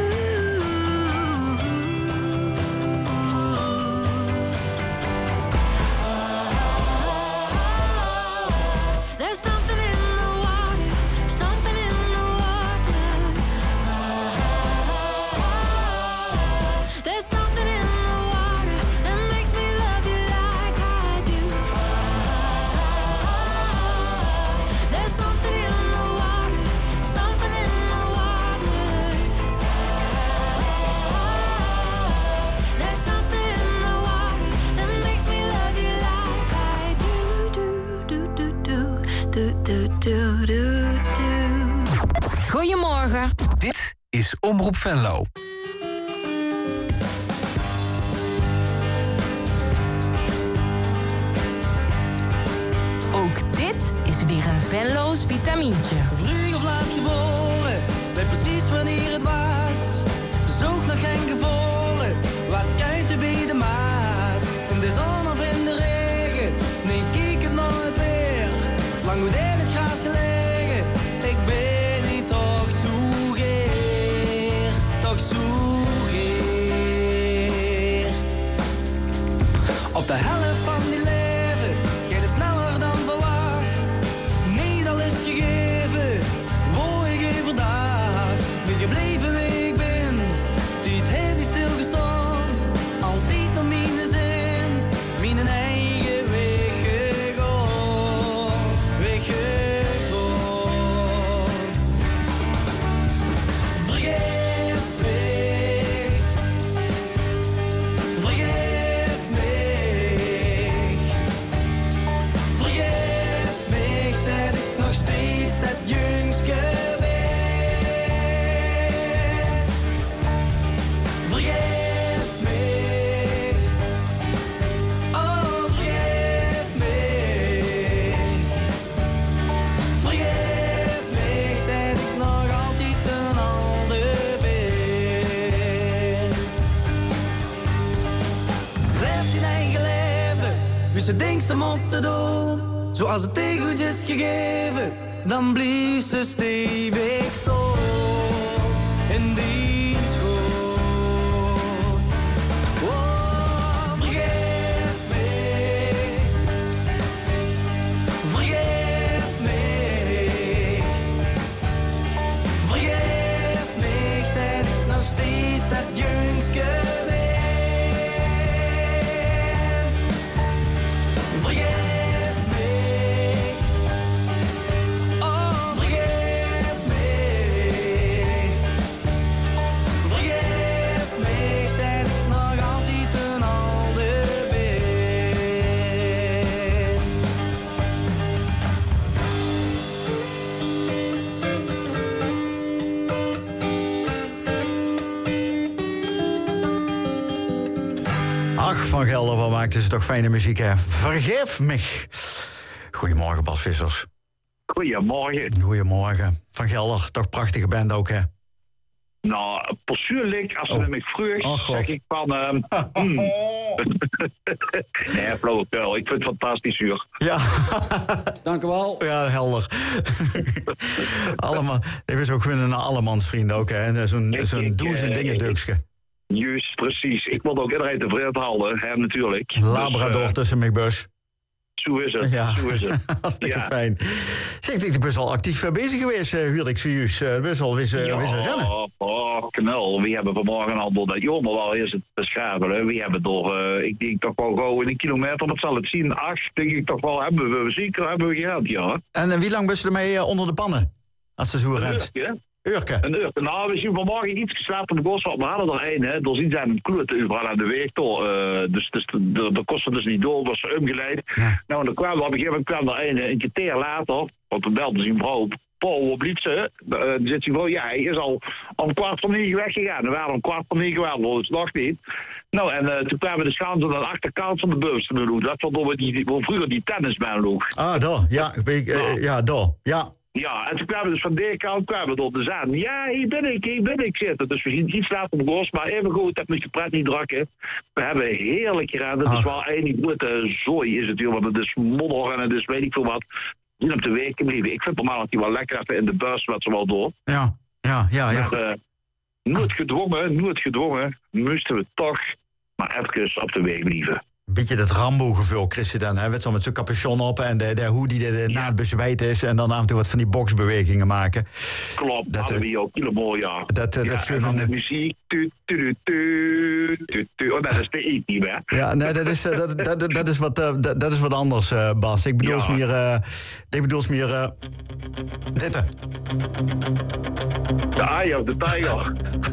Speaker 17: There's something in the water, something in the water. There's something in the water that makes me love you like I do. There's something in the water, something in the water. There's something in the water that makes me love you like I do. Do, do, do, do, do, do, do, do.
Speaker 7: Goedemorgen.
Speaker 1: Dit is Omroep Venlo.
Speaker 7: Ook dit is weer een Venlo's vitamintje.
Speaker 21: Vroeg of laat geboren, weet precies wanneer het was. Zoog nog geen gevonden, wat kijkt u bij de Maas. In de zon of in de regen, nee kijk het nooit weer. Lang moet in het gras gelegen, ik ben niet toch zoegeer, toch zoegeer. Op de helft van die leven, gaat het sneller dan verwacht. Niet alles gegeven, word ik even daar. Ben gebleven wie ik ben, dit heeft niet stilgestaan. Altijd naar mijn zin, mijn eigen weg gegaan, weg gegaan. Vergeef mij, vergeef mij. is het dingste om op te doen. Zoals het tegoed is gegeven, dan blieft ze stevig zo in die schoot. Oh, vergeef me, vergeef me, vergeef me dat ik nog steeds dat jongske ben. Vergeef me, oh vergeef me, vergeef me dat ik nog altijd een oude ben.
Speaker 18: Ach, Van Gelder, wat maakten ze toch fijne muziek, hè? Vergeef me. Goedemorgen, Bas Vissers.
Speaker 3: Goedemorgen.
Speaker 18: Goedemorgen. Van Gelder, toch prachtige band ook, hè?
Speaker 3: Nou, persoonlijk, als je
Speaker 18: Oh.
Speaker 3: me vroeg,
Speaker 18: Oh, God.
Speaker 3: zeg ik van... ehm hmm. nee, flauwekul. Ik vind het fantastisch zuur.
Speaker 18: Ja.
Speaker 3: Dank u wel.
Speaker 18: Ja, helder. Allemaal, dit is ook gewoon een allemansvriend ook, hè? Zo'n
Speaker 3: Ik-
Speaker 18: zo'n
Speaker 3: ik,
Speaker 18: doos en
Speaker 3: eh,
Speaker 18: dingen
Speaker 3: ik-
Speaker 18: deuksje.
Speaker 3: Juist, precies. Ik wil ook iedereen tevreden houden, hè, natuurlijk.
Speaker 18: Labrador
Speaker 3: Dus, eh,
Speaker 18: tussen mijn bus.
Speaker 3: zo is het,
Speaker 18: Ja,
Speaker 3: zo is het.
Speaker 18: hartstikke
Speaker 3: Ja.
Speaker 18: fijn. Zeg, ik ben al actief eh, bezig geweest, uh, huurde ik zojuist. Uh, best wel wist, uh, wist rennen.
Speaker 3: Oh, oh, knal. We hebben vanmorgen al door dat jongen wel eens het beschavelen. We hebben door, uh, ik denk toch wel gauw in een kilometer, wat zal het zien, acht, denk ik toch wel, hebben we zeker hebben we gehad, ja.
Speaker 18: En uh, wie lang bus je ermee uh, onder de pannen? Als ze zo
Speaker 3: Een
Speaker 18: rent.
Speaker 3: uurtje.
Speaker 18: Urke.
Speaker 3: Een uur. Nou, we zien vanmorgen iets geslapen op de Goswald. We hadden er één, hè. Er zien zijn een kloot overal aan de weg door. Uh, dus dus de, de, de kosten dus niet door, was omgeleid.
Speaker 18: Ja.
Speaker 3: Nou, en dan kwam er op een gegeven moment kwam er een, een keer later, want we belden zijn vrouw, Paul, op Lietse. Uh, dan zit hij van, ja, hij is al om kwart voor negen weggegaan. We waren om kwart voor negen wel, dus nog niet. Nou, en uh, toen kwamen de schaamte aan de achterkant van de bus te doen. Dat was door die, waar vroeger die tennisbaan loog.
Speaker 18: Ah, daar. Ja, ik ben, uh,
Speaker 3: Nou.
Speaker 18: ja, daar. Ja.
Speaker 3: Ja, en toen kwamen we dus van deze kant kwamen we door de zaan. Ja, hier ben ik, hier ben ik zitten. Dus we zien iets later op de Gos, maar even goed, dat moet je pret niet drukken. We hebben heerlijk gedaan. Het is wel een grote zooi is het hier, want het is modder en het is weet ik veel wat. Niet op de week gebleven. Ik vind normaal dat hij wel lekker even in de bus wat ze wel door.
Speaker 18: Ja, ja, ja. ja.
Speaker 3: Maar uh, nooit gedwongen, nooit gedwongen, moesten we toch maar even op de weg blijven.
Speaker 18: Een beetje dat Rambo-gevoel, Christen dan. Hè? Weet je, met zo'n capuchon op en de, de hoodie die de, na het bezwijt is. En dan af en toe wat van die boksbewegingen maken.
Speaker 3: Klopt,
Speaker 18: dat
Speaker 3: hadden we hier ook helemaal, ja.
Speaker 18: Dat, uh,
Speaker 3: ja,
Speaker 18: dat
Speaker 3: en dan de muziek. Tu, tu, tu, tu, tu, tu. Oh, dat is de eet niet meer.
Speaker 18: Ja, nee, dat is, uh, dat, dat, dat, is wat, uh, dat, dat is wat anders, uh, Bas. Ik bedoel
Speaker 3: Ja.
Speaker 18: meer... Uh, ik bedoel meer... Uh, dit.
Speaker 3: De Ajax, de Tiger.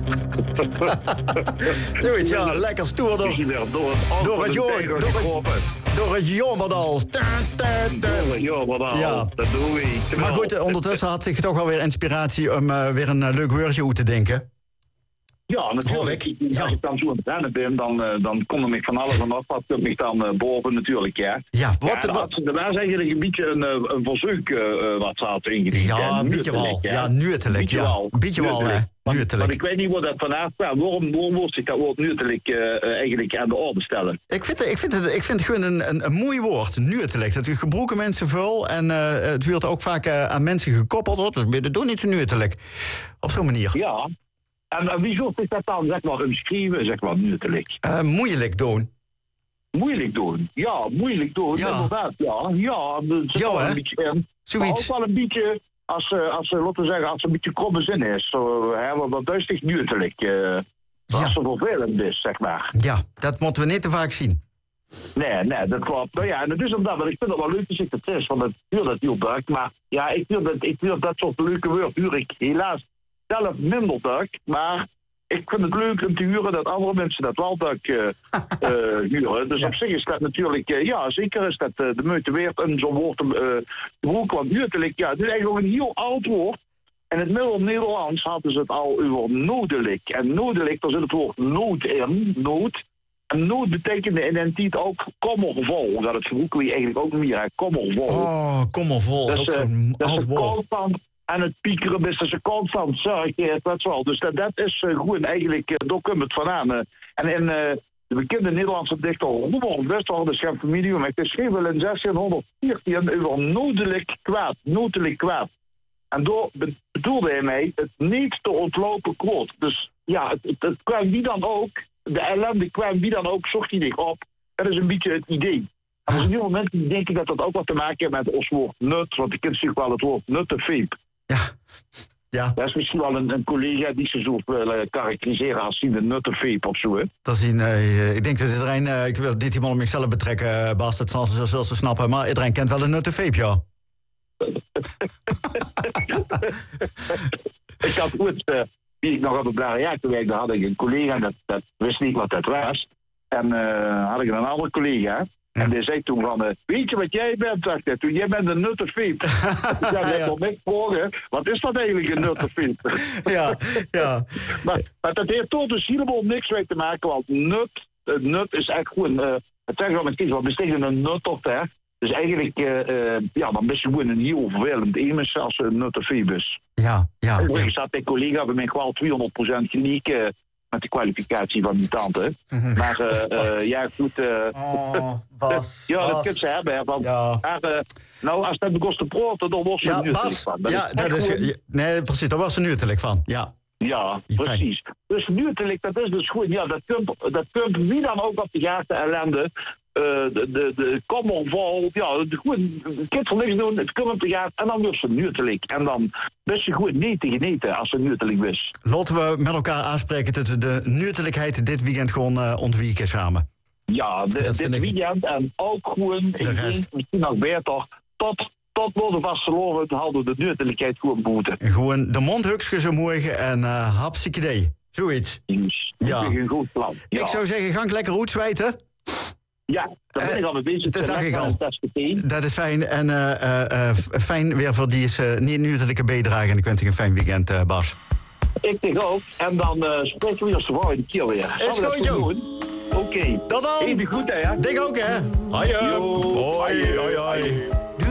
Speaker 18: Zoiets, ja, lekker stoer door, door het jongen, door het, door het Jommerdal.
Speaker 3: Door het Jommerdal,
Speaker 18: Ja.
Speaker 3: dat doen we.
Speaker 18: Maar goed, ondertussen had zich toch wel weer inspiratie om uh, weer een uh, leuk woordje uit te denken.
Speaker 3: Ja, natuurlijk. Als ik dan zo aan het rennen ben, dan, uh, dan kom ik van alles en nog wat. Kom ik dan uh, boven natuurlijk, ja.
Speaker 18: Ja, wat...
Speaker 3: Ja,
Speaker 18: wat
Speaker 3: dat was eigenlijk een beetje een, uh, een verzoek uh, wat ze had ingediend.
Speaker 18: ja, een beetje wel. Ja, nuurtelijk. Ja, een beetje wel, hè.
Speaker 3: Want, want ik weet niet waar dat vanaf kwam. Waarom, waarom moest ik dat woord nuurtelijk uh, eigenlijk aan de orde stellen?
Speaker 18: Ik vind, ik vind, het, ik vind het gewoon een, een, een mooi woord, nuurtelijk. Dat gebruiken mensen veel en uh, het wordt ook vaak uh, aan mensen gekoppeld. Hoor. Dus we doen niet zo nuurtelijk. Op zo'n manier.
Speaker 3: Ja. En uh, wie zoekt ik dat dan, zeg maar, omschreven, zeg maar, nuurtelijk?
Speaker 18: Uh, moeilijk doen.
Speaker 3: Moeilijk doen? Ja, moeilijk doen,
Speaker 18: ja.
Speaker 3: inderdaad, ja. Ja, er zit wel een beetje in.
Speaker 18: Zoiets.
Speaker 3: Maar ook wel een beetje... Als, uh, als, uh, laten we zeggen, als het een beetje kromme zin is, zo, hè, wat wat duistig nuurtelijk, uh, als het vervelend is, zeg maar.
Speaker 18: Ja, dat moeten we niet te vaak zien.
Speaker 3: Nee, nee, dat klopt. Nou ja, en het is omdat, want ik vind het wel leuk als ik het is, want het duurt dat heel druk, maar ja, ik wil dat, ik wil dat soort leuke woord huur ik helaas zelf minder druk, maar ik vind het leuk om te huren dat andere mensen dat wel druk uh, uh, huren. Dus ja. Op zich is dat natuurlijk, uh, ja, zeker is dat uh, de moeite waard om zo'n woord te uh, gebruiken. Want nuurtelijk, ja, het is eigenlijk een heel oud woord. In het Middel-Nederlands hadden ze het al over nodelijk. En nodelijk, daar zit het woord nood in, nood. En nood betekende in den tijd ook kommervol. Dat het gebruiken we eigenlijk ook niet meer, kommervol.
Speaker 18: Oh, kommervol, dat is ook zo'n
Speaker 3: uh,
Speaker 18: oud woord.
Speaker 3: En het piekeren is dus een constant zorg, dat wel. Dus dat, dat is uh, goed eigenlijk, uh, daar komt het vandaan. Uh, en in uh, de bekende Nederlandse dichter Roelof Westerholt de Schepfamilium heeft geschreven in zestienhonderdveertien over nodelijk kwaad. Nodelijk kwaad. En door bedoelde hij mij het niet te ontlopen kwaad. Dus ja, het, het, het kwam wie dan ook, de ellende kwam wie dan ook, zocht hij zich op. Dat is een beetje het idee. En er zijn heel veel mensen die denken dat dat ook wat te maken heeft met ons woord nut, want ik ken natuurlijk wel het woord nutteveep.
Speaker 18: Ja. Ja.
Speaker 3: Dat is misschien wel een, een collega die ze zo willen karakteriseren als zien de nutteveep of zo. Hè?
Speaker 18: Dat is een, uh, ik denk dat iedereen, uh, ik wil dit iemand op zichzelf betrekken, uh, Bas, dat zal ze wel ze snappen, maar iedereen kent wel de nutteveep, ja.
Speaker 3: Ik had ooit, uh, wie ik nog op het Blariaat werkte, had ik een collega, dat, dat wist niet wat dat was. En uh, had ik een andere collega. En die zei toen van, uh, weet je wat jij bent, dacht hij. Toen jij bent een nutteveep. Toen zei ik, ja. Volgen, wat is dat eigenlijk, een nutteveep?
Speaker 18: ja, ja.
Speaker 3: Maar, maar dat heeft toch dus helemaal niks mee te maken, want nut, uh, nut is echt gewoon, uh, het zeggen we met kies, wat besteden een nut op, hè. Dus eigenlijk, uh, uh, ja, dan ben je gewoon een heel vervelend emus als een nutteveep is.
Speaker 18: Ja, ja.
Speaker 3: Overigens had mijn collega bij mij wel tweehonderd procent gelijk uh, met de kwalificatie van die tante. Mm-hmm. Maar uh, uh, ja, goed. Uh,
Speaker 18: oh, Bas,
Speaker 3: ja,
Speaker 18: Bas.
Speaker 3: dat kun je hebben. Hè, want,
Speaker 18: ja.
Speaker 3: maar, uh, nou, als dat begon te praten, dan was ze
Speaker 18: ja,
Speaker 3: er nu
Speaker 18: Bas,
Speaker 3: van. Dat
Speaker 18: ja,
Speaker 3: is
Speaker 18: dat is,
Speaker 3: gewoon...
Speaker 18: ja, nee, precies, daar was ze nu te van. Ja,
Speaker 3: ja precies. Dus nu dat is dus goed. Ja, dat kunt, dat kunt wie dan ook op de jaarste ellende. Uh, de, de, de kommerval, ja, de, gewoon, het kind van niks doen, het komt op de jaart en dan wordt ze nuurtelijk. En dan is je gewoon niet te genieten als ze nuurtelijk is.
Speaker 18: Laten we met elkaar aanspreken dat de nuurtelijkheid dit weekend gewoon uh, ontwieken samen.
Speaker 3: Ja, de, dit ik... weekend en ook gewoon, ik denk, misschien nog beter, tot, tot worden vastgeloven, houden we de nuurtelijkheid gewoon boeten.
Speaker 18: Gewoon de mondhuksje zo morgen en uh, hapstikke idee. Zoiets.
Speaker 3: Dus, dat ja. is een goed plan. Ja.
Speaker 18: Ik zou zeggen, ga ik lekker goed zweten.
Speaker 3: Ja, daar ben ik al mee bezig.
Speaker 18: Dat dacht ik al.
Speaker 3: Dat,
Speaker 18: dat is fijn. En uh, uh, uh, fijn weer voor die is uh, niet nuurtelijke bijdrage. En ik wens je een fijn weekend, uh, Bas.
Speaker 3: Ik denk ook. En dan uh, spreken we ons de volgende keer weer.
Speaker 18: Is goed, joh.
Speaker 3: Oké. Okay.
Speaker 18: Tot dan.
Speaker 3: Even goed, hè.
Speaker 18: Denk ook, hè. Hoi, hoi, hoi, hoi.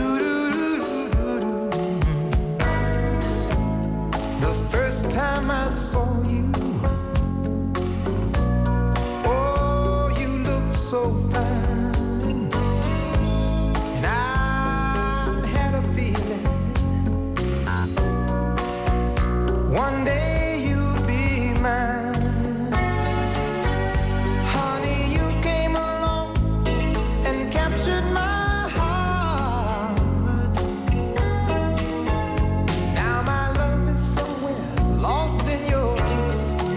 Speaker 4: The first time I saw you, so fine, and I had a feeling one day you'd be mine. Honey, you came along and captured my heart. Now my love is somewhere lost in your kiss.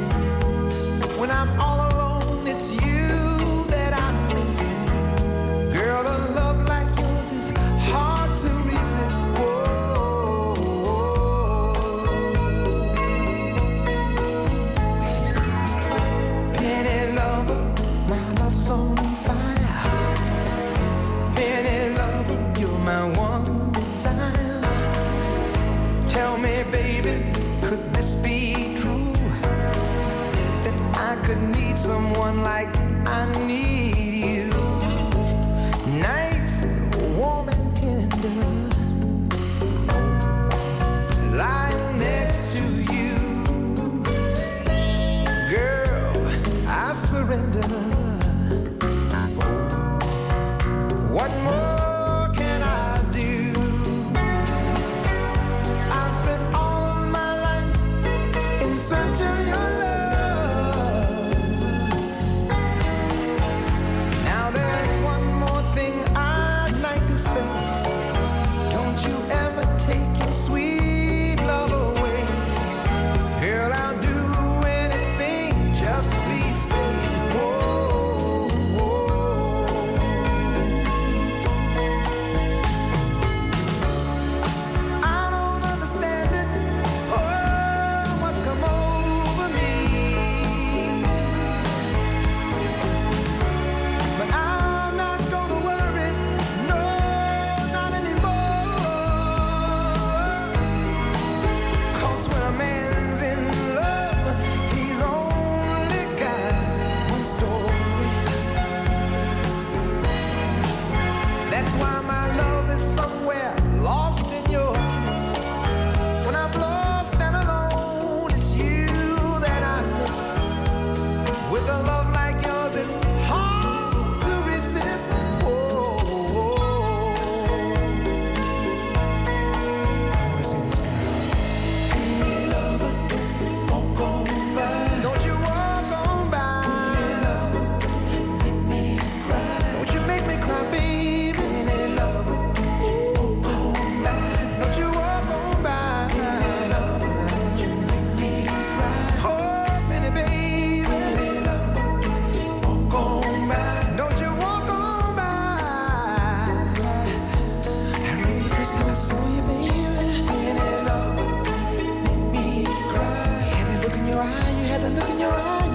Speaker 4: the look in your eye,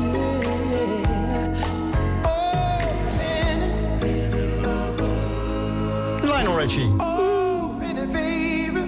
Speaker 4: yeah. Oh, Penny.
Speaker 18: Lionel Richie.
Speaker 4: Oh, Penny, baby.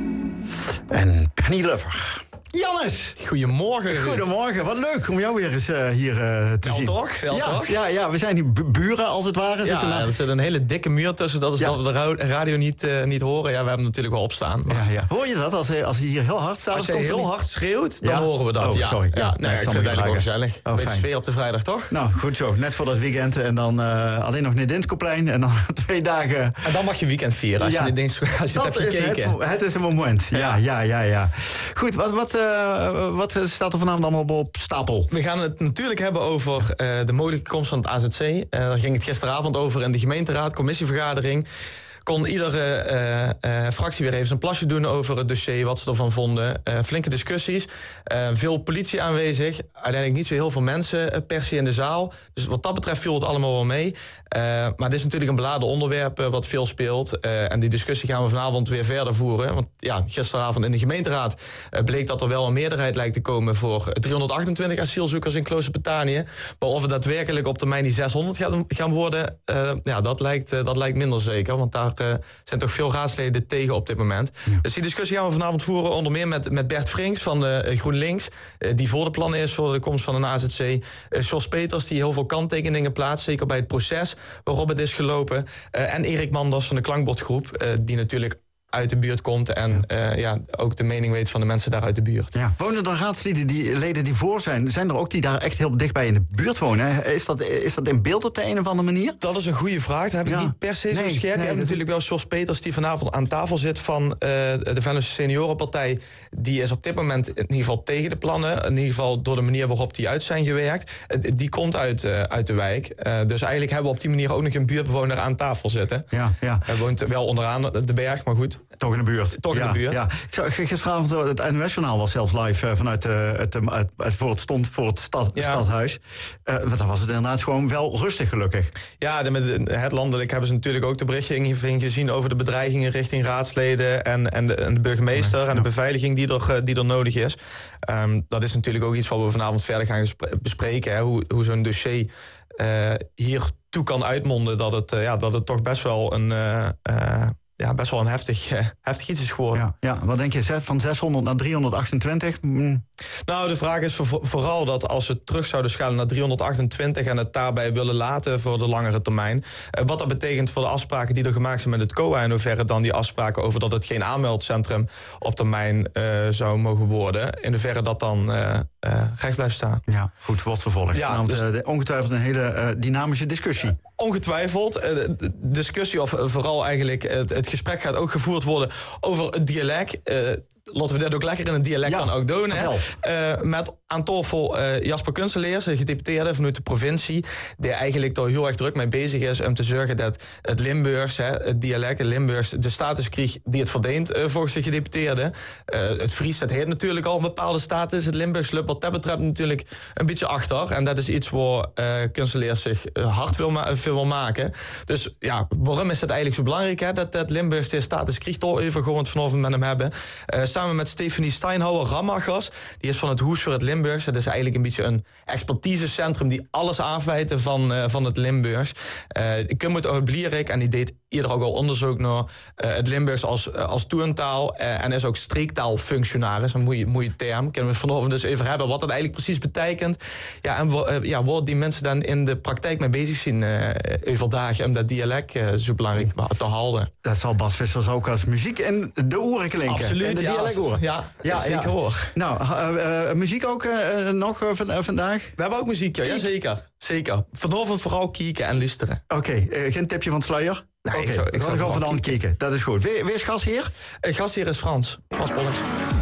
Speaker 18: En Penny Lover. Jannes!
Speaker 5: Goedemorgen, Ruud.
Speaker 18: Goedemorgen, wat leuk om jou weer eens uh, hier uh, te
Speaker 5: wel
Speaker 18: zien.
Speaker 5: Toch? Wel
Speaker 18: ja,
Speaker 5: toch?
Speaker 18: Ja, ja, we zijn die bu- buren als het ware.
Speaker 5: Ja,
Speaker 18: zitten
Speaker 5: er zit een hele dikke muur tussen, dat is ja. dat we de ra- radio niet, uh, niet horen. Ja, we hebben natuurlijk wel opstaan. Maar...
Speaker 18: Ja, ja. Hoor je dat als hij, als hij hier heel hard staat?
Speaker 5: Als hij heel
Speaker 18: niet...
Speaker 5: hard schreeuwt, dan
Speaker 18: ja?
Speaker 5: horen we dat.
Speaker 18: Oh,
Speaker 5: ja.
Speaker 18: sorry.
Speaker 5: Ja,
Speaker 18: Ja,
Speaker 5: nee,
Speaker 18: nee,
Speaker 5: ik vind het eigenlijk wel gezellig.
Speaker 18: Oh,
Speaker 5: een beetje sfeer op de vrijdag, toch?
Speaker 18: Nou, goed zo. Net voor dat weekend en dan uh, alleen nog naar Dinskoplein en dan twee dagen...
Speaker 5: En dan mag je weekend vieren als
Speaker 18: ja,
Speaker 5: je, denkt, als je het hebt gekeken.
Speaker 18: Het, het is een moment. Ja, ja, ja, ja. ja. Goed, wat, wat, uh, wat staat er vanavond allemaal op stapel?
Speaker 5: We gaan het natuurlijk hebben over uh, de mogelijke komst van het A Z C. Uh, daar ging het gisteravond over in de gemeenteraad, commissievergadering. Kon iedere uh, uh, fractie weer even zijn plasje doen over het dossier, wat ze ervan vonden. Uh, flinke discussies, uh, veel politie aanwezig. Uiteindelijk niet zo heel veel mensen uh, per se in de zaal. Dus wat dat betreft viel het allemaal wel mee. Uh, maar dit is natuurlijk een beladen onderwerp uh, wat veel speelt. Uh, en die discussie gaan we vanavond weer verder voeren. Want ja, gisteravond in de gemeenteraad uh, bleek dat er wel een meerderheid lijkt te komen voor driehonderdachtentwintig asielzoekers in Kloos-Betanië. Maar of het daadwerkelijk op termijn die zeshonderd gaan, gaan worden, uh, ja, dat lijkt, uh, dat lijkt minder zeker. Want daar Uh, zijn toch veel raadsleden tegen op dit moment. Ja. Dus die discussie gaan we vanavond voeren, onder meer met, met Bert Frinks van uh, GroenLinks, uh, die voor de plannen is voor de komst van een A Z C. Uh, Jos Peters, die heel veel kanttekeningen plaatst, zeker bij het proces waarop het is gelopen. Uh, en Erik Manders van de Klankbordgroep, uh, die natuurlijk uit de buurt komt en uh, ja, ook de mening weet van de mensen daar uit de buurt.
Speaker 18: Ja. Wonen er raadsleden die, leden die voor zijn, zijn er ook die daar echt heel dichtbij in de buurt wonen? Is dat, is dat in beeld op de een of andere manier?
Speaker 5: Dat is een goede vraag. Dat heb ik ja. niet per se nee, zo scherp. Nee, je hebt dat... natuurlijk wel Jos Peters die vanavond aan tafel zit van uh, de Venlose Seniorenpartij. Die is op dit moment in ieder geval tegen de plannen. In ieder geval door de manier waarop die uit zijn gewerkt. Uh, die komt uit, uh, uit de wijk. Uh, dus eigenlijk hebben we op die manier ook nog een buurtbewoner aan tafel zitten.
Speaker 18: Ja, ja.
Speaker 5: Hij woont wel onderaan de berg, maar goed.
Speaker 18: Toch in de buurt.
Speaker 5: Toch
Speaker 18: ja,
Speaker 5: in de buurt.
Speaker 18: Ja. Gisteravond het N O S-journaal was zelfs live uh, vanuit uh, het, uh, het, voor het stond voor het stad, ja. stadhuis. Uh, want dan was het inderdaad gewoon wel rustig, gelukkig.
Speaker 5: Ja, de, met het landelijk hebben ze natuurlijk ook de berichtgeving gezien over de bedreigingen richting raadsleden en, en, de, en de burgemeester ja. en de beveiliging die er, die er nodig is. Um, dat is natuurlijk ook iets wat we vanavond verder gaan bespreken. Hè, hoe, hoe zo'n dossier uh, hier toe kan uitmonden dat het, uh, ja, dat het toch best wel een... Uh, uh, Ja, best wel een heftig, uh, heftig iets is geworden.
Speaker 18: Ja, ja, wat denk je, van zeshonderd naar driehonderdachtentwintig? Mm.
Speaker 5: Nou, de vraag is voor, vooral dat als we terug zouden schalen naar driehonderdachtentwintig... en het daarbij willen laten voor de langere termijn... Uh, wat dat betekent voor de afspraken die er gemaakt zijn met het C O A... in hoeverre dan die afspraken over dat het geen aanmeldcentrum op termijn uh, zou mogen worden... in hoeverre dat dan uh, uh, recht blijft staan.
Speaker 18: Ja, goed, wordt vervolgd. Ja, nou, dus, uh, ongetwijfeld een hele uh, dynamische discussie. Uh,
Speaker 5: ongetwijfeld. Uh, de discussie, of uh, vooral eigenlijk het, het gesprek gaat ook gevoerd worden over het dialect... Uh, Laten we dat ook lekker in het dialect ja, dan ook doen. Hè? Uh, met aan tafel uh, Jasper Kunsteleers, een gedeputeerde vanuit de provincie... die eigenlijk er heel erg druk mee bezig is om te zorgen dat het Limburgs... Hè, het dialect, het Limburgs, de status krijgt die het verdient uh, volgens de gedeputeerde. Uh, het Fries, dat heeft natuurlijk al een bepaalde status. Het Limburgs loopt wat dat betreft natuurlijk een beetje achter. En dat is iets waar uh, Kunsteleers zich hard wil, ma- veel wil maken. Dus ja, waarom is het eigenlijk zo belangrijk... Hè, dat het Limburgs de status krijgt? Toch even gewoon vanavond met hem hebben... Uh, samen met Stefanie Steinhauer Rammachers. Die is van het Hoes voor het Limburgs. Dat is eigenlijk een beetje een expertisecentrum die alles aanwijten van, uh, van het Limburgs. Uh, ik kom uit Blierik en die deed eerder ook al onderzoek naar uh, het Limburgs als, uh, als toentaal uh, en is ook streektaalfunctionaris. Een mooie, mooie term. Kunnen we vanavond dus even hebben wat dat eigenlijk precies betekent. Ja, en uh, ja, waar die mensen dan in de praktijk mee bezig zijn uh, overdag om dat dialect uh, zo belangrijk te, te houden.
Speaker 18: Dat zal Bas Vissers ook als muziek in de oren klinken.
Speaker 5: Absoluut, ja. Ja, ja, zeker hoor.
Speaker 18: Nou, uh, uh, muziek ook uh, nog uh, v- uh, vandaag?
Speaker 5: We hebben ook muziek, ja, ja zeker. Zeker. Vanavond vooral kijken en luisteren.
Speaker 18: Oké, okay, uh, geen tipje van het sluier?
Speaker 5: Nee,
Speaker 18: okay.
Speaker 5: ik zou, ik zou
Speaker 18: gewoon van de hand kijken. Dat is goed. Wie, wie is gastheer?
Speaker 5: Uh, gastheer is Frans. Frans Pollux.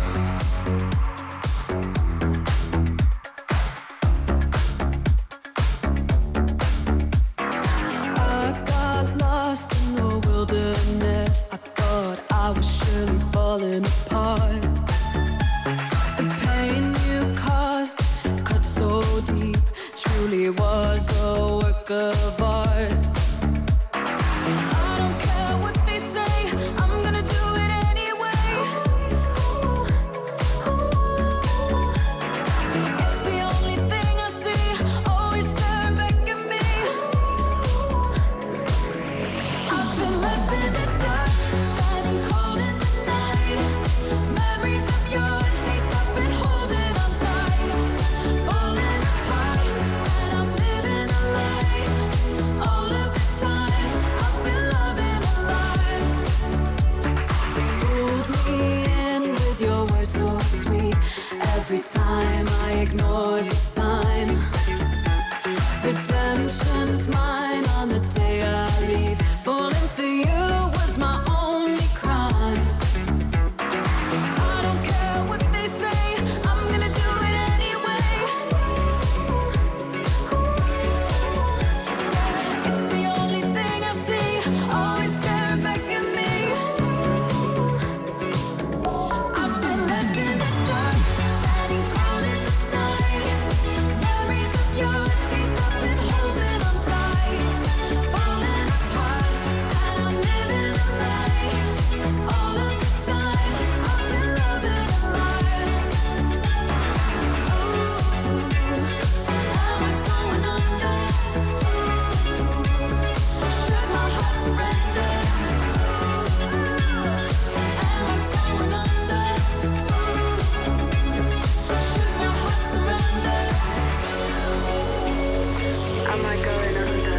Speaker 17: I was surely falling apart. The pain you caused cut so deep, truly was a work of art. I don't care what they say, I'm gonna do it anyway. It's the only time I ignored the sign. Redemption's mine on the day I leave. Falling for you was my only crime. I don't care what they say, I'm gonna do it anyway. It's the only thing I see, always staring back at me. I've been left in the dark, standing cold in the night. Memories of your taste, I've been holding on tight. Falling apart, and I'm living a lie. All of this time, I've been loving a lie. Am I going under? Should my heart surrender? Am I going under? Should my heart surrender? Am I going under?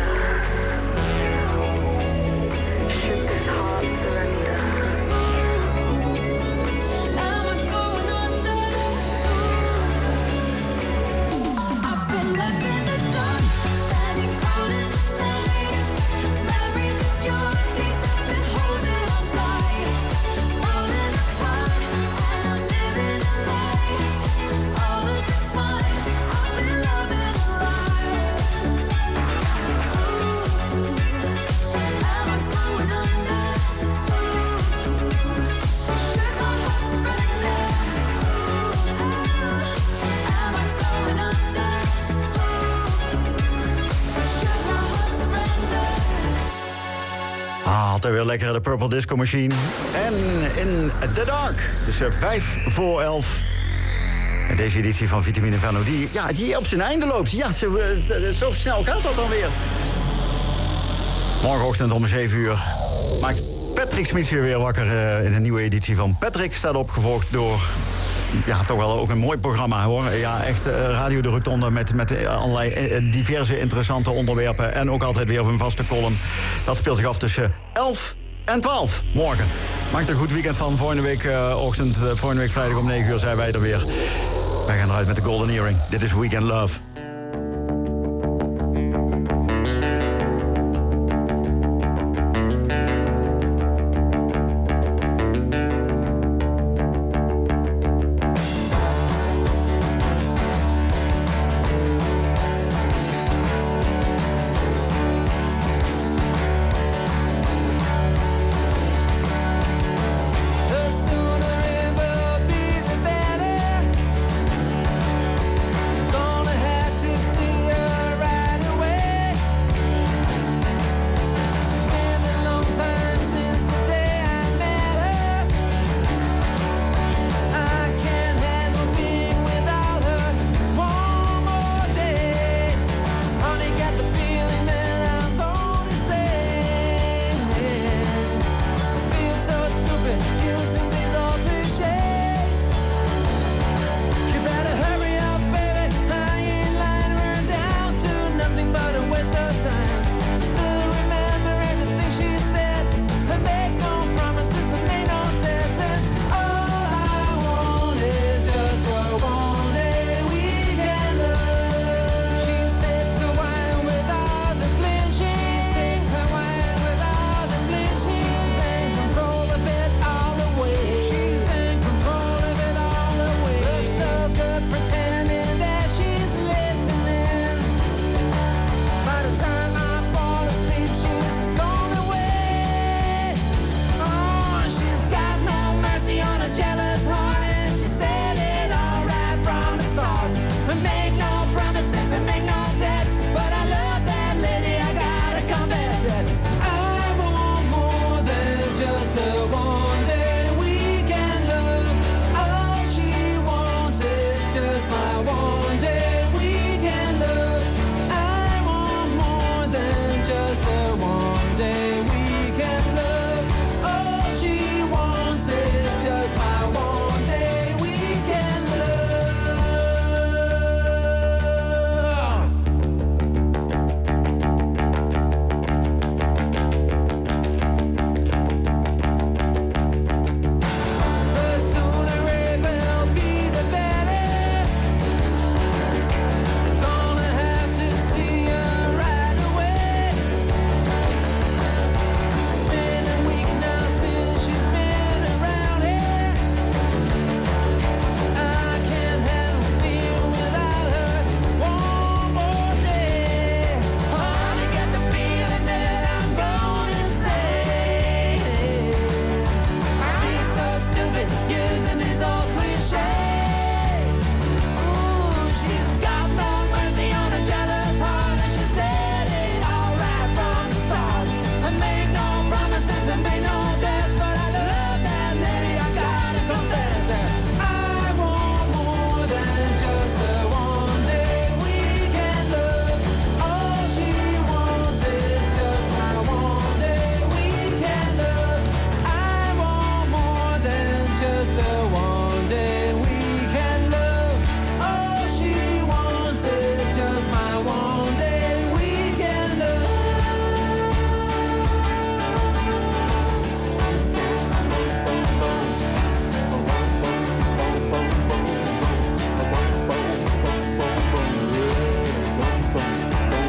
Speaker 17: Should this heart surrender? Am I going under? I've been left in the dark, standing cold in the night. Memories of your taste, I've been holding on tight. Falling apart, and I'm living a lie. All of this time, I've been loving a lie. Am I going under? Should my heart surrender? Am I going under? Should my heart surrender?
Speaker 18: Ah, altijd weer lekker de Purple Disco Machine. En in the dark. Dus uh, vijf voor elf. En deze editie van Vitamine Venlo, die, ja, die op zijn einde loopt. Ja, zo, uh, zo snel gaat dat dan weer. Morgenochtend om zeven uur maakt Patrick Smits weer wakker uh, in een nieuwe editie van Patrick. Staat opgevolgd door, ja, toch wel ook een mooi programma, hoor. Ja, echt uh, Radio de Rotonde met, met allerlei uh, diverse interessante onderwerpen. En ook altijd weer een vaste column. Dat speelt zich af tussen elf en twaalf morgen. Maak er een goed weekend van. Volgende week uh, ochtend, uh, volgende week vrijdag om negen uur zijn wij er weer. Wij gaan eruit met de Golden Earring. Dit is Weekend Love.